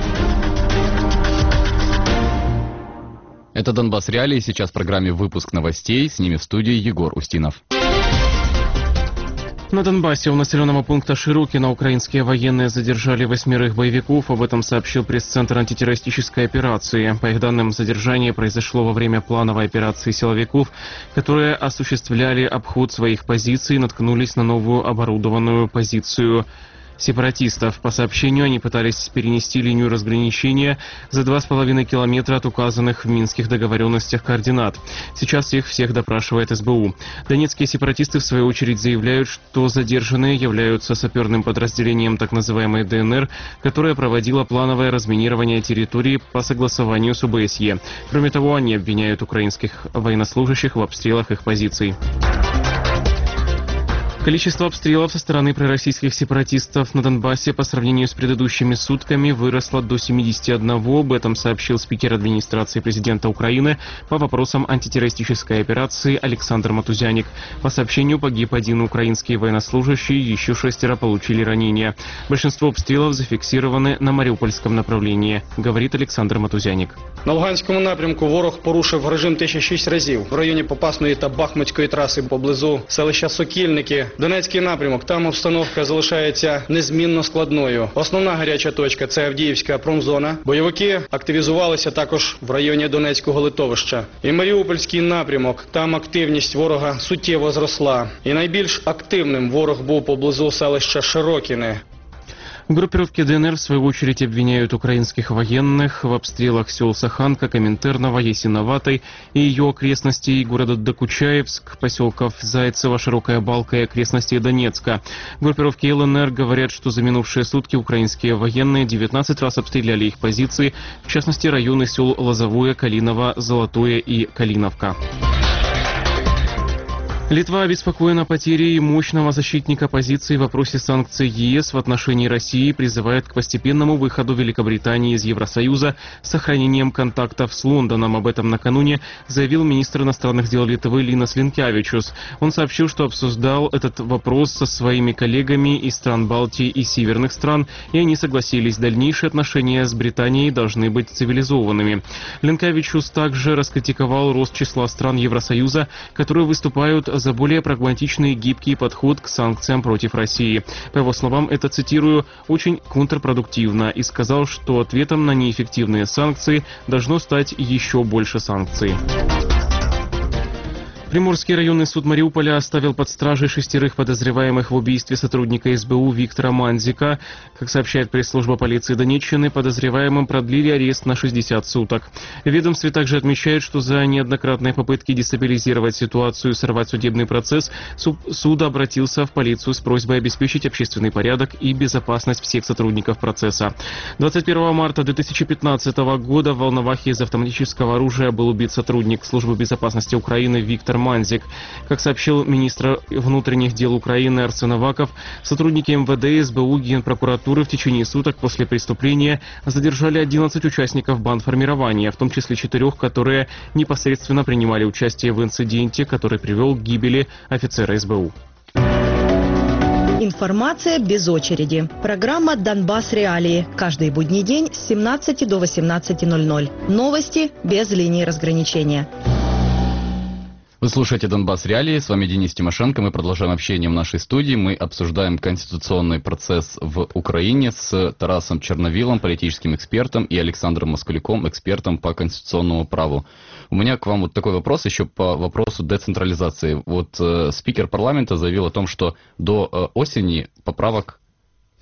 Это «Донбасс Реалии». Сейчас в программе «Выпуск новостей». С ними в студии Егор Устинов. На Донбассе у населенного пункта Широкино украинские военные задержали восьмерых боевиков. Об этом сообщил пресс-центр антитеррористической операции. По их данным, задержание произошло во время плановой операции силовиков, которые осуществляли обход своих позиций и наткнулись на новую оборудованную позицию сепаратистов. По сообщению, они пытались перенести линию разграничения за два с половиной километра от указанных в минских договоренностях координат. Сейчас их всех допрашивает эс бэ у. Донецкие сепаратисты, в свою очередь, заявляют, что задержанные являются саперным подразделением так называемой дэ эн эр, которая проводила плановое разминирование территории по согласованию с о бэ эс е. Кроме того, они обвиняют украинских военнослужащих в обстрелах их позиций. Количество обстрелов со стороны пророссийских сепаратистов на Донбассе по сравнению с предыдущими сутками выросло до семидесяти одного. Об этом сообщил спикер администрации президента Украины по вопросам антитеррористической операции Александр Матузяник. По сообщению, погиб один украинский военнослужащий, еще шестеро получили ранения. Большинство обстрелов зафиксированы на Маріупольському направлении, говорит Александр Матузяник. На Луганському напрямку ворог порушив режим тиші шість разів. В районі Попасної та Бахмутської траси поблизу селища Сокільники. Донецький напрямок, там обстановка залишається незмінно складною. Основна гаряча точка – це Авдіївська промзона. Бойовики активізувалися також в районі Донецького литовища. І Маріупольський напрямок, там активність ворога суттєво зросла. І найбільш активним ворог був поблизу селища Широкіне. Группировки дэ эн эр, в свою очередь, обвиняют украинских военных в обстрелах сел Саханка, Коминтерново, Ясиноватой и ее окрестностей, города Докучаевск, поселков Зайцево, Широкая Балка и окрестностей Донецка. Группировки эл эн эр говорят, что за минувшие сутки украинские военные девятнадцать раз обстреляли их позиции, в частности районы сел Лозовое, Калиново, Золотое и Калиновка. Литва обеспокоена потерей мощного защитника позиций в вопросе санкций е эс в отношении России и призывает к постепенному выходу Великобритании из Евросоюза с сохранением контактов с Лондоном. Об этом накануне заявил министр иностранных дел Литвы Линас Линкевичус. Он сообщил, что обсуждал этот вопрос со своими коллегами из стран Балтии и северных стран, и они согласились, дальнейшие отношения с Британией должны быть цивилизованными. Линкевичус также раскритиковал рост числа стран Евросоюза, которые выступают за более прагматичный и гибкий подход к санкциям против России. По его словам, это, цитирую, «очень контрпродуктивно», и сказал, что ответом на неэффективные санкции должно стать еще больше санкций. Приморский районный суд Мариуполя оставил под стражей шестерых подозреваемых в убийстве сотрудника эс бэ у Виктора Манзика. Как сообщает пресс-служба полиции Донеччины, подозреваемым продлили арест на шестьдесят суток. В ведомстве также отмечают, что за неоднократные попытки дестабилизировать ситуацию и сорвать судебный процесс, суд обратился в полицию с просьбой обеспечить общественный порядок и безопасность всех сотрудников процесса. двадцать первого марта две тысячи пятнадцатого года в Волновахе из автоматического оружия был убит сотрудник службы безопасности Украины Виктор Манзик. Как сообщил министр внутренних дел Украины Арсен Аваков, сотрудники эм вэ дэ, эс бэ у, Генпрокуратуры в течение суток после преступления задержали одиннадцать участников бандформирования, в том числе четырех, которые непосредственно принимали участие в инциденте, который привел к гибели офицера эс бэ у. Информация без очереди. Программа «Донбасс Реалии». Каждый будний день с семнадцати до восемнадцати ноль-ноль. Новости без линии разграничения. Вы слушаете «Донбасс Реалии», с вами Денис Тимошенко. Мы продолжаем общение в нашей студии. Мы обсуждаем конституционный процесс в Украине с Тарасом Черновилом, политическим экспертом, и Александром Москалюком, экспертом по конституционному праву. У меня к вам вот такой вопрос еще по вопросу децентрализации. Вот э, спикер парламента заявил о том, что до э, осени поправок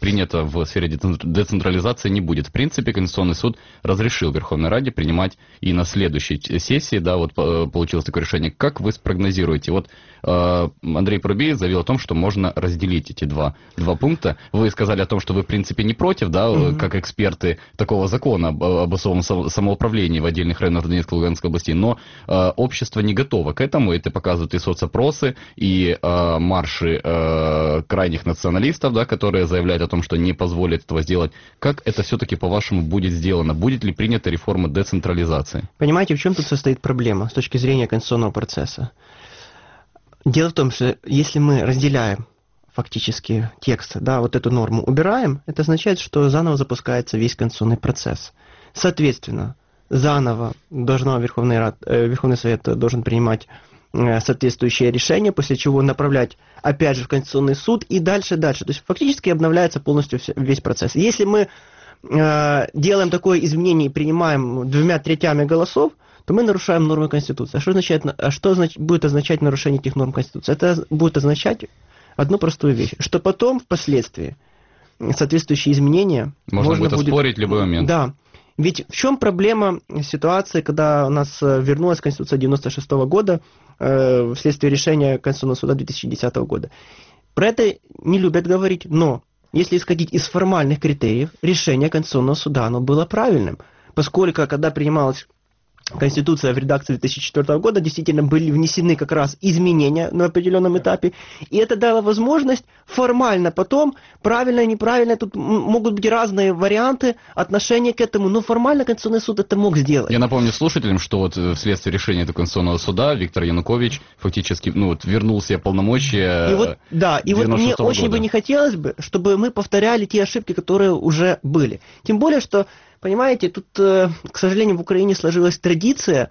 принято в сфере децентрализации, не будет. В принципе, Конституционный суд разрешил Верховной Раде принимать и на следующей сессии, да, вот получилось такое решение. Как вы спрогнозируете? Вот э, Андрей Парубиев заявил о том, что можно разделить эти два, два пункта. Вы сказали о том, что вы, в принципе, не против, да, mm-hmm. как эксперты такого закона об, об особом самоуправлении в отдельных районах Донецкой и Луганской областей, но э, общество не готово к этому, это показывают и соцопросы, и э, марши э, крайних националистов, да, которые заявляют о том, что не позволят этого сделать. Как это все-таки, по-вашему, будет сделано? Будет ли принята реформа децентрализации? Понимаете, в чем тут состоит проблема с точки зрения конституционного процесса? Дело в том, что если мы разделяем фактически текст, да, вот эту норму убираем, это означает, что заново запускается весь конституционный процесс. Соответственно, заново должна Верховный, Рад, э, Верховный Совет должен принимать э, соответствующее решение, после чего направлять опять же в Конституционный суд и дальше, дальше. То есть фактически обновляется полностью весь процесс. Если мы э, делаем такое изменение и принимаем двумя третями голосов, то мы нарушаем нормы Конституции. А что, означает, а что значит, будет означать нарушение этих норм Конституции? Это будет означать одну простую вещь, что потом, впоследствии, соответствующие изменения... Можно, можно будет оспорить в любой момент. Да. Ведь в чем проблема ситуации, когда у нас вернулась Конституция девяносто шестого года э, вследствие решения Конституционного суда две тысячи десятого года? Про это не любят говорить, но если исходить из формальных критериев, решение Конституционного суда, оно было правильным, поскольку, когда принималась Конституция в редакции две тысячи четвёртого года, действительно были внесены как раз изменения на определенном этапе, и это дало возможность формально потом, правильно и неправильно, тут могут быть разные варианты отношения к этому, но формально Конституционный суд это мог сделать. Я напомню слушателям, что вот вследствие решения этого Конституционного суда Виктор Янукович фактически, ну вот, вернул себе полномочия. И вот, да, и вот мне очень бы не хотелось бы, чтобы мы повторяли те ошибки, которые уже были. Тем более, что понимаете, тут, к сожалению, в Украине сложилась традиция,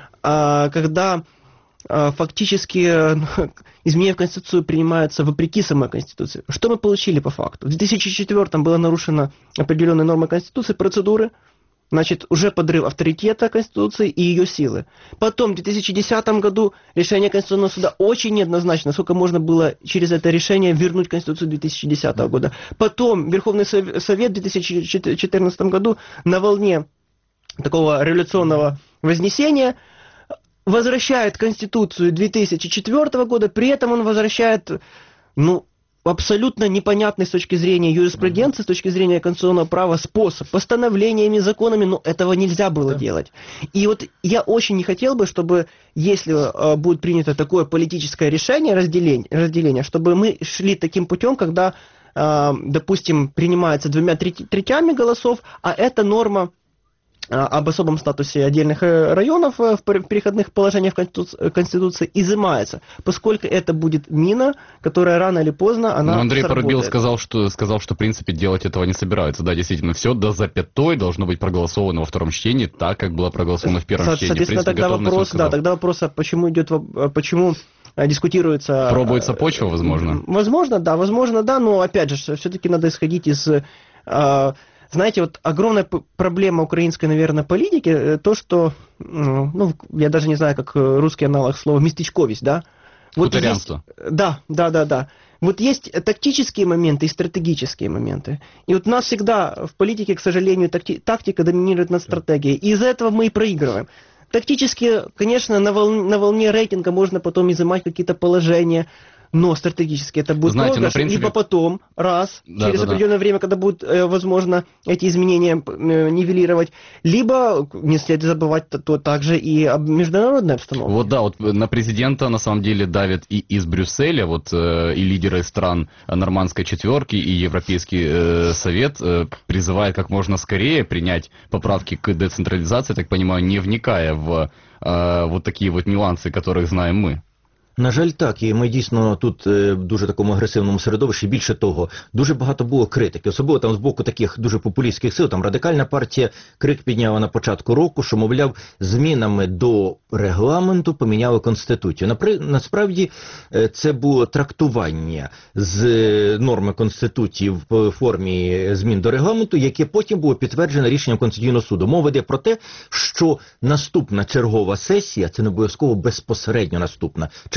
когда фактически изменения в Конституцию принимаются вопреки самой Конституции. Что мы получили по факту? В две тысячи четвёртом была нарушена определенная норма Конституции, процедуры, значит, уже подрыв авторитета Конституции и ее силы. Потом, в две тысячи десятом году решение Конституционного суда очень неоднозначно, насколько можно было через это решение вернуть Конституцию две тысячи десятого года. Потом Верховный Совет в две тысячи четырнадцатом году на волне такого революционного вознесения возвращает Конституцию две тысячи четвёртого года, при этом он возвращает, ну, абсолютно непонятный с точки зрения юриспруденции, с точки зрения конституционного права способ, постановлениями, законами, но этого нельзя было да. делать. И вот я очень не хотел бы, чтобы, если э, будет принято такое политическое решение, разделение, разделение, чтобы мы шли таким путем, когда, э, допустим, принимается двумя третями голосов, а эта норма об особом статусе отдельных районов в переходных положениях Конституции изымается, поскольку это будет мина, которая рано или поздно она Но Андрей сработает. Парубиев сказал что, сказал, что в принципе делать этого не собираются. Да, действительно, все до запятой должно быть проголосовано во втором чтении, так, как было проголосовано в первом чтении. Соответственно, тогда вопрос, да, тогда вопрос, а почему идет, почему дискутируется... Пробуется почва, возможно? Возможно, да, возможно, да, но опять же, все-таки надо исходить из... Знаете, вот огромная проблема украинской, наверное, политики, то, что, ну, я даже не знаю, как русский аналог слова местечковость, да? Вот есть, да, да, да, да. Вот есть тактические моменты и стратегические моменты. И вот у нас всегда в политике, к сожалению, такти, тактика доминирует над стратегией. И из-за этого мы и проигрываем. Тактически, конечно, на волне, на волне рейтинга можно потом изымать какие-то положения, но стратегически это будет Знаете, проигрыш, принципе... либо потом, раз, да, через да, определенное да. время, когда будет э, возможно эти изменения э, нивелировать, либо, не следует забывать, то, то также и об международной обстановке. Вот да, вот на президента на самом деле давят и из Брюсселя, вот э, и лидеры стран Нормандской четверки, и Европейский э, Совет э, призывают как можно скорее принять поправки к децентрализации, так понимаю, не вникая в э, вот такие вот нюансы, которых знаем мы. На жаль, так, і ми дійсно тут е, дуже такому агресивному середовищі. Більше того, дуже багато було критики, особливо там з боку таких дуже популістських сил. Там Радикальна партія крик підняла на початку року, що, мовляв, змінами до регламенту поміняли Конституцію. Напри... Насправді, е, це було трактування з норми Конституції в формі змін до регламенту, яке потім було підтверджено рішенням Конституційного суду. Мова йде про те, що наступна чергова сесія, це не обов'язково безпосередньо наступна,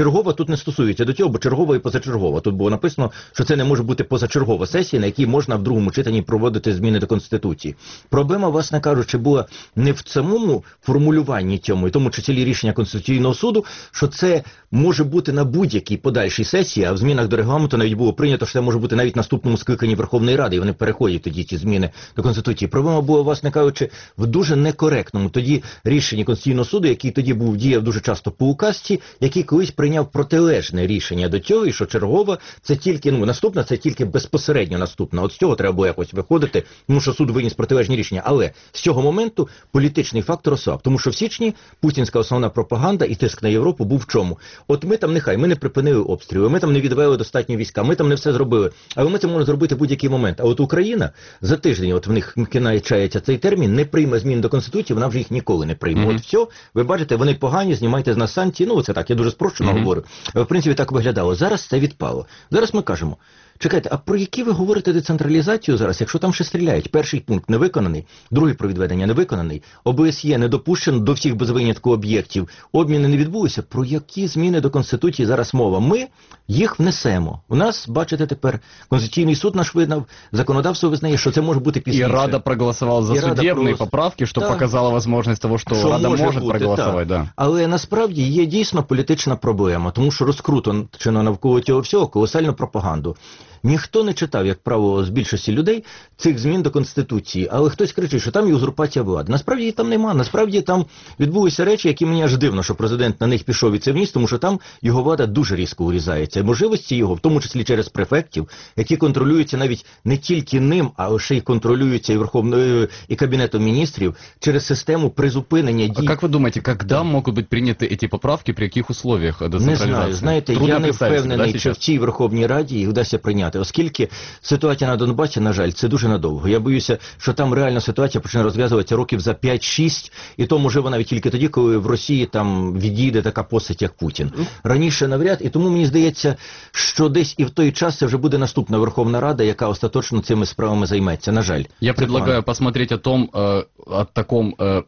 чергова тут не стосується до цього, бо чергова і позачергова. Тут було написано, що це не може бути позачергова сесія, на якій можна в другому читанні проводити зміни до Конституції. Проблема, власне кажучи, була не в самому формулюванні цьому, і тому числі рішення Конституційного суду, що це може бути на будь-якій подальшій сесії, а в змінах до регламенту навіть було прийнято, що це може бути навіть в наступному скликанні Верховної Ради, і вони переходять тоді ці зміни до Конституції. Проблема була, власне кажучи, в дуже некоректному тоді рішенні Конституційного суду, який тоді був діяв дуже часто по указці, який колись прийняв протилежне рішення до цього, і що чергова це тільки, ну, наступна, це тільки безпосередньо наступна. От з цього треба було якось виходити, тому що суд виніс протилежні рішення. Але з цього моменту політичний фактор ослаб, тому що в січні путінська основна пропаганда і тиск на Європу був в чому? От ми там нехай, ми не припинили обстріли, ми там не відвели достатньо війська, ми там не все зробили, але ми це можемо зробити в будь-який момент. А от Україна за тиждень, от в них кинається цей термін, не прийме змін до Конституції, вона вже їх ніколи не прийме. Mm-hmm. От все, ви бачите, вони погані, знімайте з нас санкції, ну це так, я дуже спрощено mm-hmm. говорю. Але в принципі так виглядало. Зараз це відпало. Зараз ми кажемо, чекайте, а про які ви говорите децентралізацію зараз, якщо там ще стріляють? Перший пункт не виконаний, другий про відведення не виконаний, ОБСЄ не допущено до всіх без винятку об'єктів, обміни не відбулися. Про які зміни до Конституції зараз мова? Ми їх внесемо. У нас, бачите, тепер Конституційний суд наш визнав, законодавство визнає, що це може бути пізніше. І Рада проголосувала за судебні поправки, що показала можливість того, що, що Рада може, може бути, проголосувати. Да. Але насправді є дійсно політична проблема, тому що розкручено навколо цього всього колосальну пропаганду. Ніхто не читав, як правило, з більшості людей цих змін до Конституції, але хтось кричить, що там є узурпація влади. Насправді її там нема. Насправді там відбулися речі, які мені аж дивно, що президент на них пішов і це вніс, тому що там його влада дуже різко урізається. І можливості його, в тому числі через префектів, які контролюються навіть не тільки ним, а ще й контролюються і Верховною, і Кабінетом міністрів, через систему призупинення дій. А як ви думаєте, коли можуть бути прийняті ці поправки, при яких условиях децентралізації? Не знаю. Знаєте, Трудно я не впевнений, да, чи в цій Верховній Раді їх вдасться прийняти. Оскільки ситуація на Донбасі, на жаль, це дуже надовго. Я боюся, що там реально ситуація почне розв'язуватися років за п'ять-шість, і то, можливо, навіть тільки тоді, коли в Росії там відійде така постать, як Путін. Раніше навряд, і тому мені здається, що десь і в той час це вже буде наступна Верховна Рада, яка остаточно цими справами займеться, на жаль. Я предлагаю посмотреть о том, э, о таком э,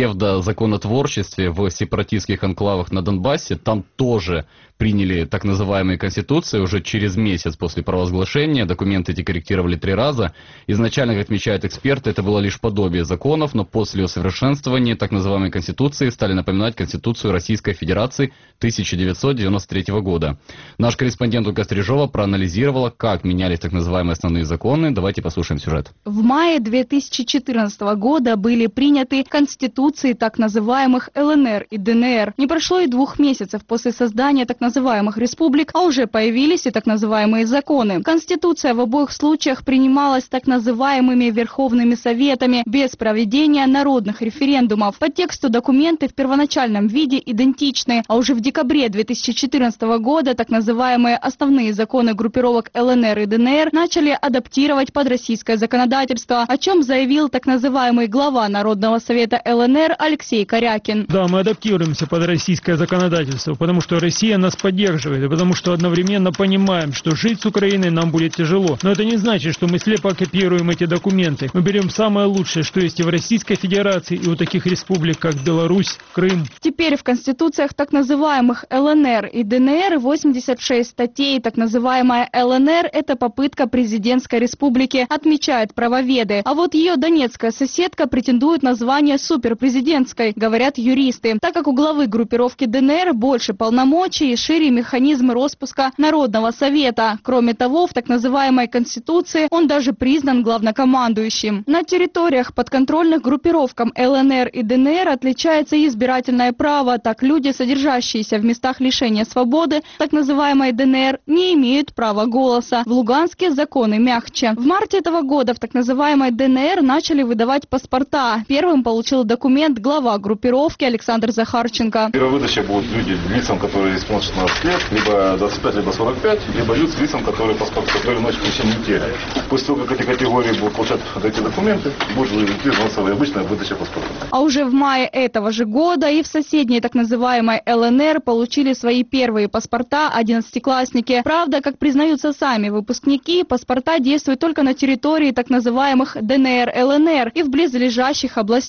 псевдозаконотворчестве в сепаратистских анклавах на Донбассе. Там тоже приняли так называемые конституции уже через месяц после провозглашения. Документы эти корректировали три раза. Изначально, как отмечают эксперты, это было лишь подобие законов, но после усовершенствования так называемой конституции стали напоминать Конституцию Российской Федерации тысяча девятьсот девяносто третьего года. Наш корреспондент Ольга Стрижова проанализировала, как менялись так называемые основные законы. Давайте послушаем сюжет. В мае две тысячи четырнадцатого года были приняты конституции так называемых ЛНР и ДНР. Не прошло и двух месяцев после создания так называемых республик, а уже появились и так называемые законы. Конституция в обоих случаях принималась так называемыми Верховными Советами без проведения народных референдумов. По тексту документы в первоначальном виде идентичны, а уже в декабре две тысячи четырнадцатого года так называемые основные законы группировок ЛНР и ДНР начали адаптировать под российское законодательство, о чем заявил так называемый глава Народного совета ЛНР Алексей Корякин. Да, мы адаптируемся под российское законодательство, потому что Россия нас поддерживает, и потому что одновременно понимаем, что жить с Украиной нам будет тяжело. Но это не значит, что мы слепо копируем эти документы. Мы берем самое лучшее, что есть и в Российской Федерации, и у таких республик, как Беларусь, Крым. Теперь в конституциях так называемых ЛНР и ДНР восемьдесят шесть статей. Так называемая ЛНР – это попытка президентской республики, отмечают правоведы. А вот ее донецкая соседка претендует на звание суперпрезидентской, говорят юристы, так как у главы группировки ДНР больше полномочий и шире механизмы распуска Народного совета. Кроме того, в так называемой Конституции он даже признан главнокомандующим. На территориях, подконтрольных группировкам ЛНР и ДНР, отличается и избирательное право. Так люди, содержащиеся в местах лишения свободы, так называемой ДНР, не имеют права голоса. В Луганске законы мягче. В марте этого года в так называемой ДНР начали выдавать паспорта. Первым получил документ глава группировки Александр Захарченко. Первая выдача будет люди, лицам, которые исполнят шестнадцать лет, либо двадцать пять, либо сорок пять, либо лицам, которые паспорт, которые носят в течение недели. После того, как эти категории будут получать эти документы, будет выдаваться обычная выдача паспорта. А уже в мае этого же года и в соседней так называемой ЛНР получили свои первые паспорта одиннадцатиклассники. Правда, как признаются сами выпускники, паспорта действуют только на территории так называемых ДНР, ЛНР и в близлежащих областях.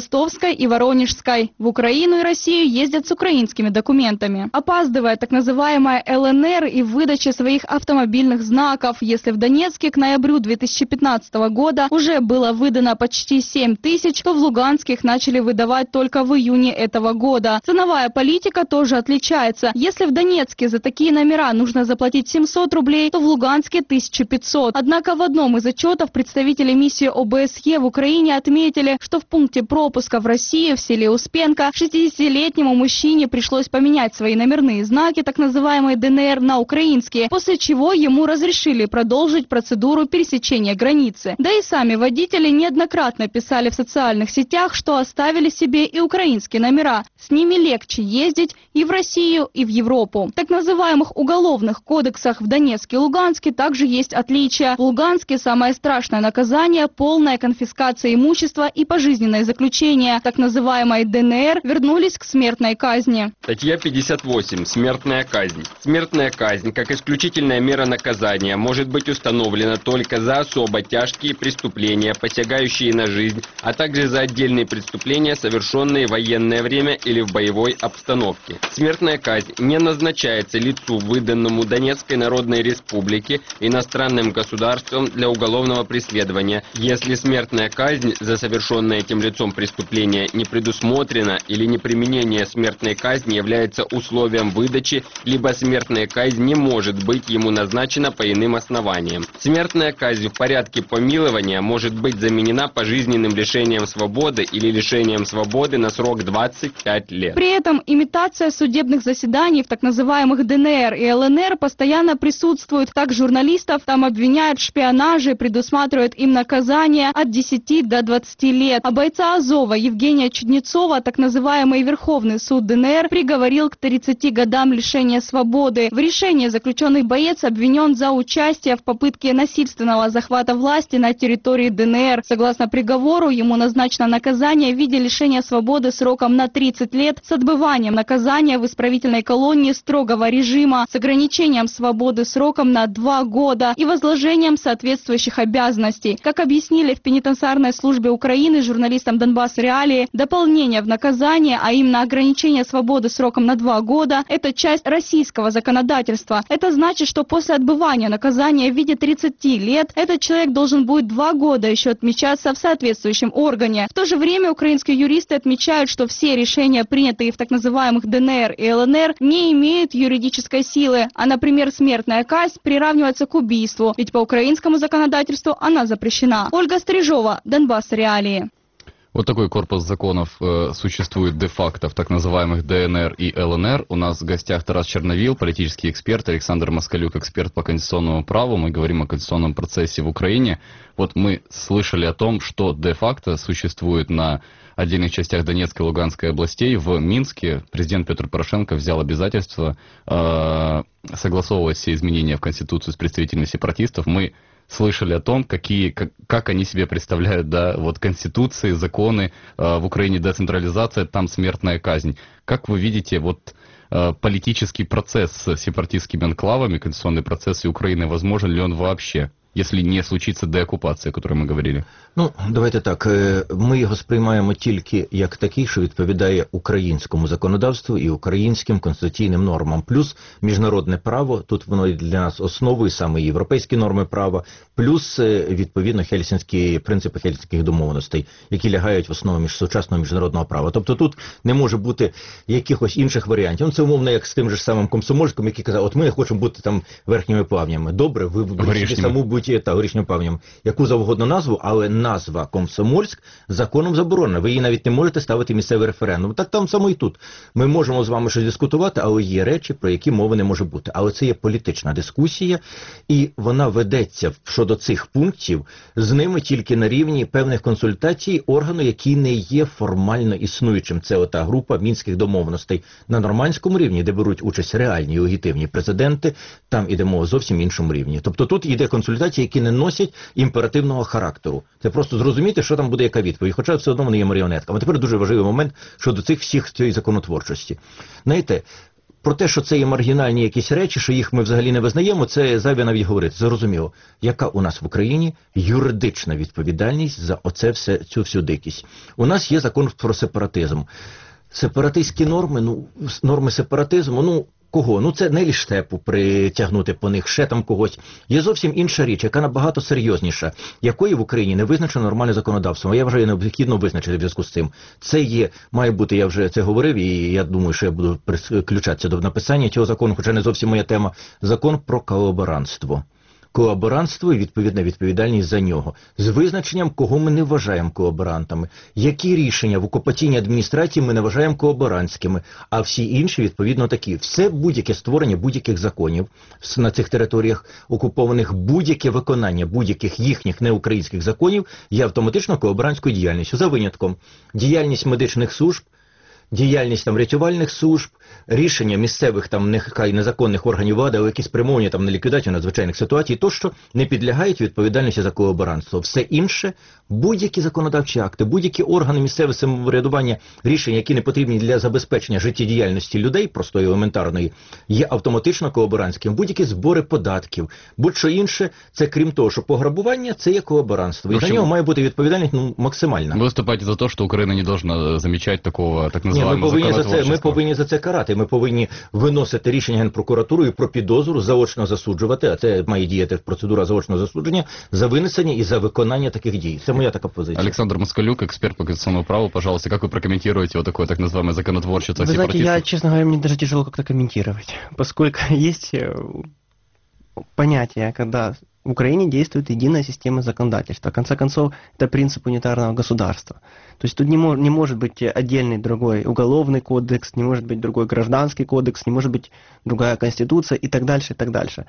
Ростовской и Воронежской. В Украину и Россию ездят с украинскими документами. Опаздывает так называемая ЛНР и выдача своих автомобильных знаков. Если в Донецке к ноябрю две тысячи пятнадцатого года уже было выдано почти семь тысяч, то в Луганске их начали выдавать только в июне этого года. Ценовая политика тоже отличается. Если в Донецке за такие номера нужно заплатить семьсот рублей, то в Луганске тысяча пятьсот. Однако в одном из отчетов представители миссии ОБСЕ в Украине отметили, что в пункте пропуска в Россию в селе Успенка шестидесятилетнему мужчине пришлось поменять свои номерные знаки, так называемые ДНР, на украинские, после чего ему разрешили продолжить процедуру пересечения границы. Да и сами водители неоднократно писали в социальных сетях, что оставили себе и украинские номера. С ними легче ездить и в Россию, и в Европу. В так называемых уголовных кодексах в Донецке и Луганске также есть отличия. В Луганске самое страшное наказание – полная конфискация имущества и пожизненное заключение. Так называемой ДНР вернулись к смертной казни. Статья пятьдесят восемь. Смертная казнь. Смертная казнь, как исключительная мера наказания, может быть установлена только за особо тяжкие преступления, посягающие на жизнь, а также за отдельные преступления, совершенные в военное время или в боевой обстановке. Смертная казнь не назначается лицу, выданному Донецкой Народной Республике, иностранным государством для уголовного преследования, если смертная казнь за совершенное этим лицом преступление не предусмотрена или неприменение смертной казни является условием выдачи, либо смертная казнь не может быть ему назначена по иным основаниям. Смертная казнь в порядке помилования может быть заменена пожизненным лишением свободы или лишением свободы на срок двадцать пять лет. При этом имитация судебных заседаний в так называемых ДНР и ЛНР постоянно присутствует. Так журналистов там обвиняют в шпионаже, предусматривают им наказание от десяти до двадцати лет. А бойца Азова Евгения Чуднецова так называемый Верховный суд ДНР приговорил к тридцати годам лишения свободы. В решении заключенный боец обвинен за участие в попытке насильственного захвата власти на территории ДНР. Согласно приговору, ему назначено наказание в виде лишения свободы сроком на тридцать лет с отбыванием наказания в исправительной колонии строгого режима, с ограничением свободы сроком на два года и возложением соответствующих обязанностей. Как объяснили в пенитенциарной службе Украины журналистам Донбасс Реалии, дополнение в наказание, а именно ограничение свободы сроком на два года, это часть российского законодательства. Это значит, что после отбывания наказания в виде тридцати лет этот человек должен будет два года еще отмечаться в соответствующем органе. В то же время украинские юристы отмечают, что все решения, принятые в так называемых ДНР и ЛНР, не имеют юридической силы, а, например, смертная казнь приравнивается к убийству, ведь по украинскому законодательству она запрещена. Ольга Стрижова, Донбасс Реалии. Вот такой корпус законов э, существует де-факто в так называемых ДНР и ЛНР. У нас в гостях Тарас Черновил, политический эксперт, Александр Москалюк, эксперт по конституционному праву. Мы говорим о конституционном процессе в Украине. Вот мы слышали о том, что де-факто существует на отдельных частях Донецкой и Луганской областей. В Минске президент Петр Порошенко взял обязательство э, согласовывать все изменения в Конституцию с представителями сепаратистов. Мы слышали о том, какие, как, как они себе представляют, да, вот конституции, законы, э, в Украине децентрализация, там смертная казнь. Как вы видите вот э, политический процесс с сепаратистскими анклавами, конституционный процесс и Украины, возможен ли он вообще, если не случиться деокупація, о которой ми говорили? Ну, давайте так, ми його сприймаємо тільки як такий, що відповідає українському законодавству і українським конституційним нормам. Плюс міжнародне право, тут воно для нас основою, саме європейські норми права, плюс, відповідно, хельсінські принципи хельсінських домовленостей, які лягають в основу між сучасного міжнародного права. Тобто тут не може бути якихось інших варіантів. Ну, це умовно як з тим же самим Комсомольським, який казав, от ми не хочемо бути там верхніми плавнями. Добре, ви виберіть саму будь та горішнім плавням, яку завгодно назву, але назва Комсомольськ законом заборонена. Ви її навіть не можете ставити місцевий референдум. Так там само і тут. Ми можемо з вами щось дискутувати, але є речі, про які мови не може бути. Але це є політична дискусія, і вона ведеться щодо цих пунктів з ними тільки на рівні певних консультацій органу, який не є формально існуючим. Це ота група мінських домовленостей на нормандському рівні, де беруть участь реальні і легітимні президенти, там іде мова зовсім іншому рівні. Тобто тут йде консультації, які не носять імперативного характеру. Це просто зрозуміти, що там буде яка відповідь, хоча все одно вони є маріонетками. А тепер дуже важливий момент щодо цих всіх цієї законотворчості. Знаєте, про те, що це є маргінальні якісь речі, що їх ми взагалі не визнаємо, це зайве навіть говорити. Зрозуміло, яка у нас в Україні юридична відповідальність за оце все, цю всю дикість. У нас є закон про сепаратизм. Сепаратистські норми, ну, норми сепаратизму, ну, кого? Ну це не Ліштепу притягнути по них, ще там когось. Є зовсім інша річ, яка набагато серйозніша, якої в Україні не визначено нормальне законодавство. Я вважаю, необхідно визначити в зв'язку з цим. Це є, має бути, я вже це говорив, і я думаю, що я буду включатися до написання цього закону, хоча не зовсім моя тема, закон про колаборантство. Колаборантство і відповідна відповідальність за нього. З визначенням, кого ми не вважаємо колаборантами. Які рішення в окупаційній адміністрації ми не вважаємо колаборантськими, а всі інші, відповідно, такі. Все будь-яке створення будь-яких законів на цих територіях окупованих, будь-яке виконання будь-яких їхніх неукраїнських законів є автоматично колаборантською діяльністю. За винятком діяльність медичних служб, діяльність там рятувальних служб, рішення місцевих там нехай незаконних органів влади, але які спрямовані там на ліквідацію надзвичайних ситуацій, тощо не підлягають відповідальності за колаборантство. Все інше, будь-які законодавчі акти, будь-які органи місцевого самоврядування, рішення, які не потрібні для забезпечення життєдіяльності людей, простої елементарної, є автоматично колаборантським. Будь-які збори податків, будь-що інше, це крім того, що пограбування, це є колаборантство. І за нього має бути відповідальність ну, максимальна. Ви виступаєте за те, що Україна не повинна замічати такого так називаємо Ні, ми повинні за це, ми повинні за це карати. Ми повинні виносити рішення Генпрокуратурою про підозру, заочно засуджувати, а це має діяти процедура заочного засудження, за винесення і за виконання таких дій. Це моя така позиция. Александр Москалюк, эксперт по конституционному праву, пожалуйста, как вы прокомментируете вот такое так называемое законотворчество сепаратистов? Вы знаете, я, честно говоря, мне даже тяжело как-то комментировать, поскольку есть понятие, когда в Украине действует единая система законодательства. В конце концов, это принцип унитарного государства. То есть тут не, мож, не может быть отдельный другой уголовный кодекс, не может быть другой гражданский кодекс, не может быть другая конституция и так дальше, и так дальше.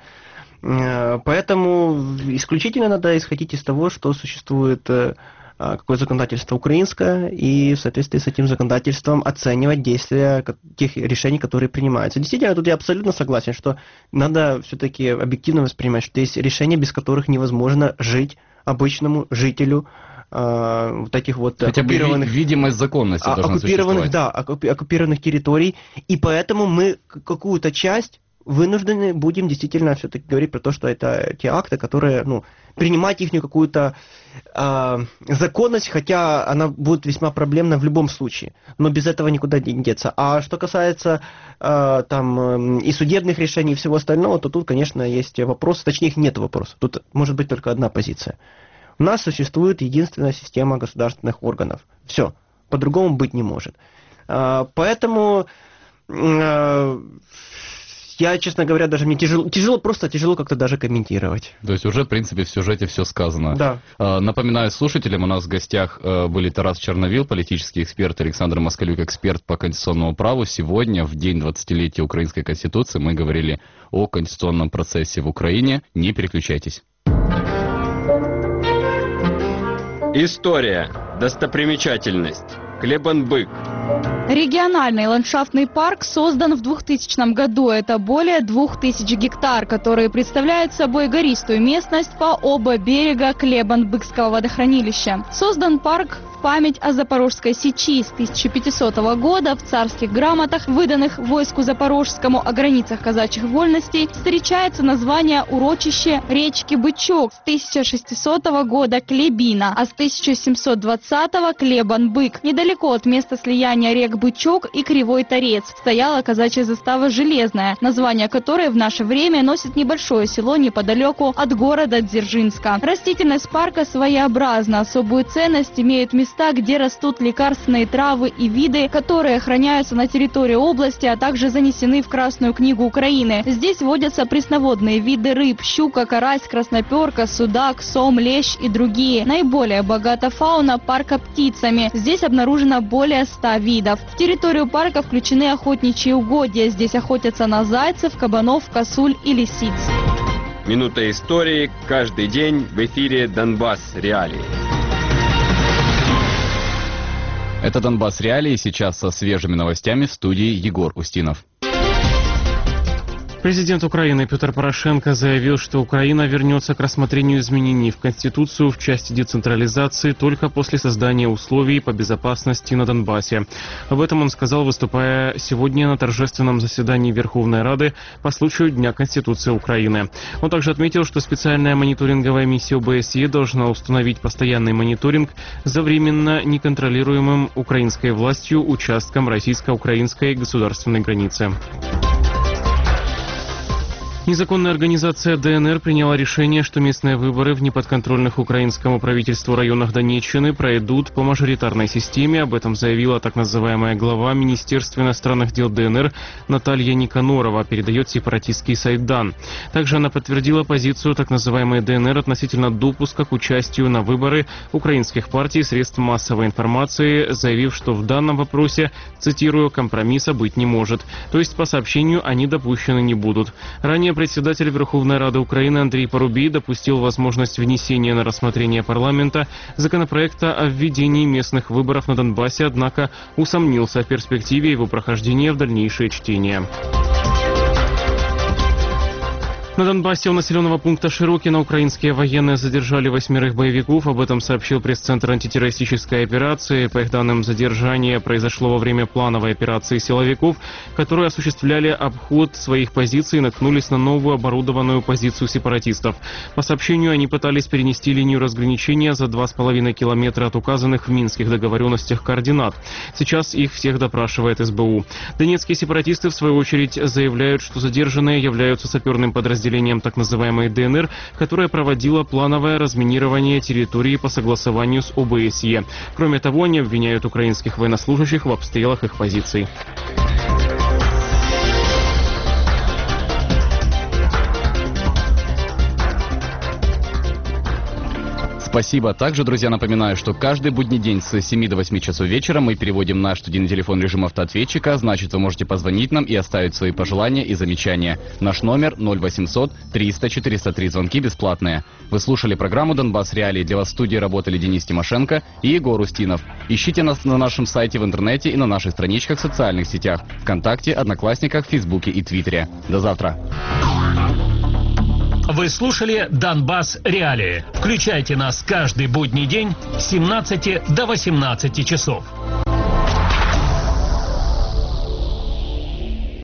Поэтому исключительно надо исходить из того, что существует какое законодательство украинское, и в соответствии с этим законодательством оценивать действия тех решений, которые принимаются. Действительно, тут я абсолютно согласен, что надо все-таки объективно воспринимать, что есть решения, без которых невозможно жить обычному жителю э, вот этих вот хотя оккупированных... Бы видимость законности а, должна оккупированных, да, оккупированных территорий, и поэтому мы какую-то часть вынуждены будем действительно все-таки говорить про то, что это те акты, которые, ну, принимать их какую-то э, законность, хотя она будет весьма проблемна в любом случае, но без этого никуда не деться. А что касается э, там и судебных решений и всего остального, то тут, конечно, есть вопросы, точнее их нет вопросов, тут может быть только одна позиция. У нас существует единственная система государственных органов. Все, по-другому быть не может. Э, поэтому... Э, Я, честно говоря, даже мне тяжело, тяжело просто тяжело как-то даже комментировать. То есть уже, в принципе, в сюжете все сказано. Да. Напоминаю слушателям, у нас в гостях были Тарас Черновил, политический эксперт, Александр Москалюк, эксперт по конституционному праву. Сегодня, в день двадцатилетия Украинской Конституции, мы говорили о конституционном процессе в Украине. Не переключайтесь. История. Достопримечательность. Клебан-Бык. Региональный ландшафтный парк создан в двухтысячном году. Это более двух тысяч гектар, которые представляют собой гористую местность по оба берега Клебан-Быкского водохранилища. Создан парк в память о Запорожской сечи. С тысяча пятисотого года в царских грамотах, выданных войску Запорожскому о границах казачьих вольностей, встречается название урочище речки Бычок. С тысяча шестисотого года Клебина, а с тысяча семьсот двадцатого Клебан-Бык. Недалеко от места слияния рек Бычок и Кривой Торец стояла казачья застава Железная, название которой в наше время носит небольшое село неподалеку от города Дзержинска. Растительность парка своеобразна. Особую ценность имеют места, где растут лекарственные травы и виды, которые охраняются на территории области, а также занесены в Красную книгу Украины. Здесь водятся пресноводные виды рыб: щука, карась, красноперка, судак, сом, лещ и другие. Наиболее богата фауна парка птицами. Здесь обнаружено более ста видов. В территорию парка включены охотничьи угодья. Здесь охотятся на зайцев, кабанов, косуль и лисиц. Минута истории каждый день в эфире «Донбасс Реалии». Это «Донбасс Реалии». Сейчас со свежими новостями в студии Егор Устинов. Президент Украины Петр Порошенко заявил, что Украина вернется к рассмотрению изменений в Конституцию в части децентрализации только после создания условий по безопасности на Донбассе. Об этом он сказал, выступая сегодня на торжественном заседании Верховной Рады по случаю Дня Конституции Украины. Он также отметил, что специальная мониторинговая миссия ОБСЕ должна установить постоянный мониторинг за временно неконтролируемым украинской властью участком российско-украинской государственной границы. Незаконная организация ДНР приняла решение, что местные выборы в неподконтрольных украинскому правительству районах Донеччины пройдут по мажоритарной системе. Об этом заявила так называемая глава Министерства иностранных дел ДНР Наталья Никанорова, передает сепаратистский сайт Дан. Также она подтвердила позицию так называемой ДНР относительно допуска к участию на выборы украинских партий и средств массовой информации, заявив, что в данном вопросе, цитирую, компромисса быть не может. То есть, по сообщению, они допущены не будут. Ранее председатель Верховной Рады Украины Андрей Парубий допустил возможность внесения на рассмотрение парламента законопроекта о введении местных выборов на Донбассе, однако усомнился в перспективе его прохождения в дальнейшее чтение. На Донбассе у населенного пункта Широкино украинские военные задержали восьмерых боевиков. Об этом сообщил пресс-центр антитеррористической операции. По их данным, задержание произошло во время плановой операции силовиков, которые осуществляли обход своих позиций и наткнулись на новую оборудованную позицию сепаратистов. По сообщению, они пытались перенести линию разграничения за два с половиной километра от указанных в минских договоренностях координат. Сейчас их всех допрашивает эс бэ у. Донецкие сепаратисты, в свою очередь, заявляют, что задержанные являются саперным подразделением подразделением так называемой ДНР, которая проводила плановое разминирование территории по согласованию с о бэ эс е. Кроме того, они обвиняют украинских военнослужащих в обстрелах их позиций. Спасибо. Также, друзья, напоминаю, что каждый будний день с семи до восьми часов вечера мы переводим наш студийный телефон в режим автоответчика. Значит, вы можете позвонить нам и оставить свои пожелания и замечания. Наш номер ноль восемьсот триста четыреста три, звонки бесплатные. Вы слушали программу «Донбасс Реалии». Для вас в студии работали Денис Тимошенко и Егор Устинов. Ищите нас на нашем сайте в интернете и на наших страничках в социальных сетях ВКонтакте, Одноклассниках, Фейсбуке и Твиттере. До завтра. Вы слушали «Донбасс Реалии». Включайте нас каждый будний день с семнадцати до восемнадцати часов.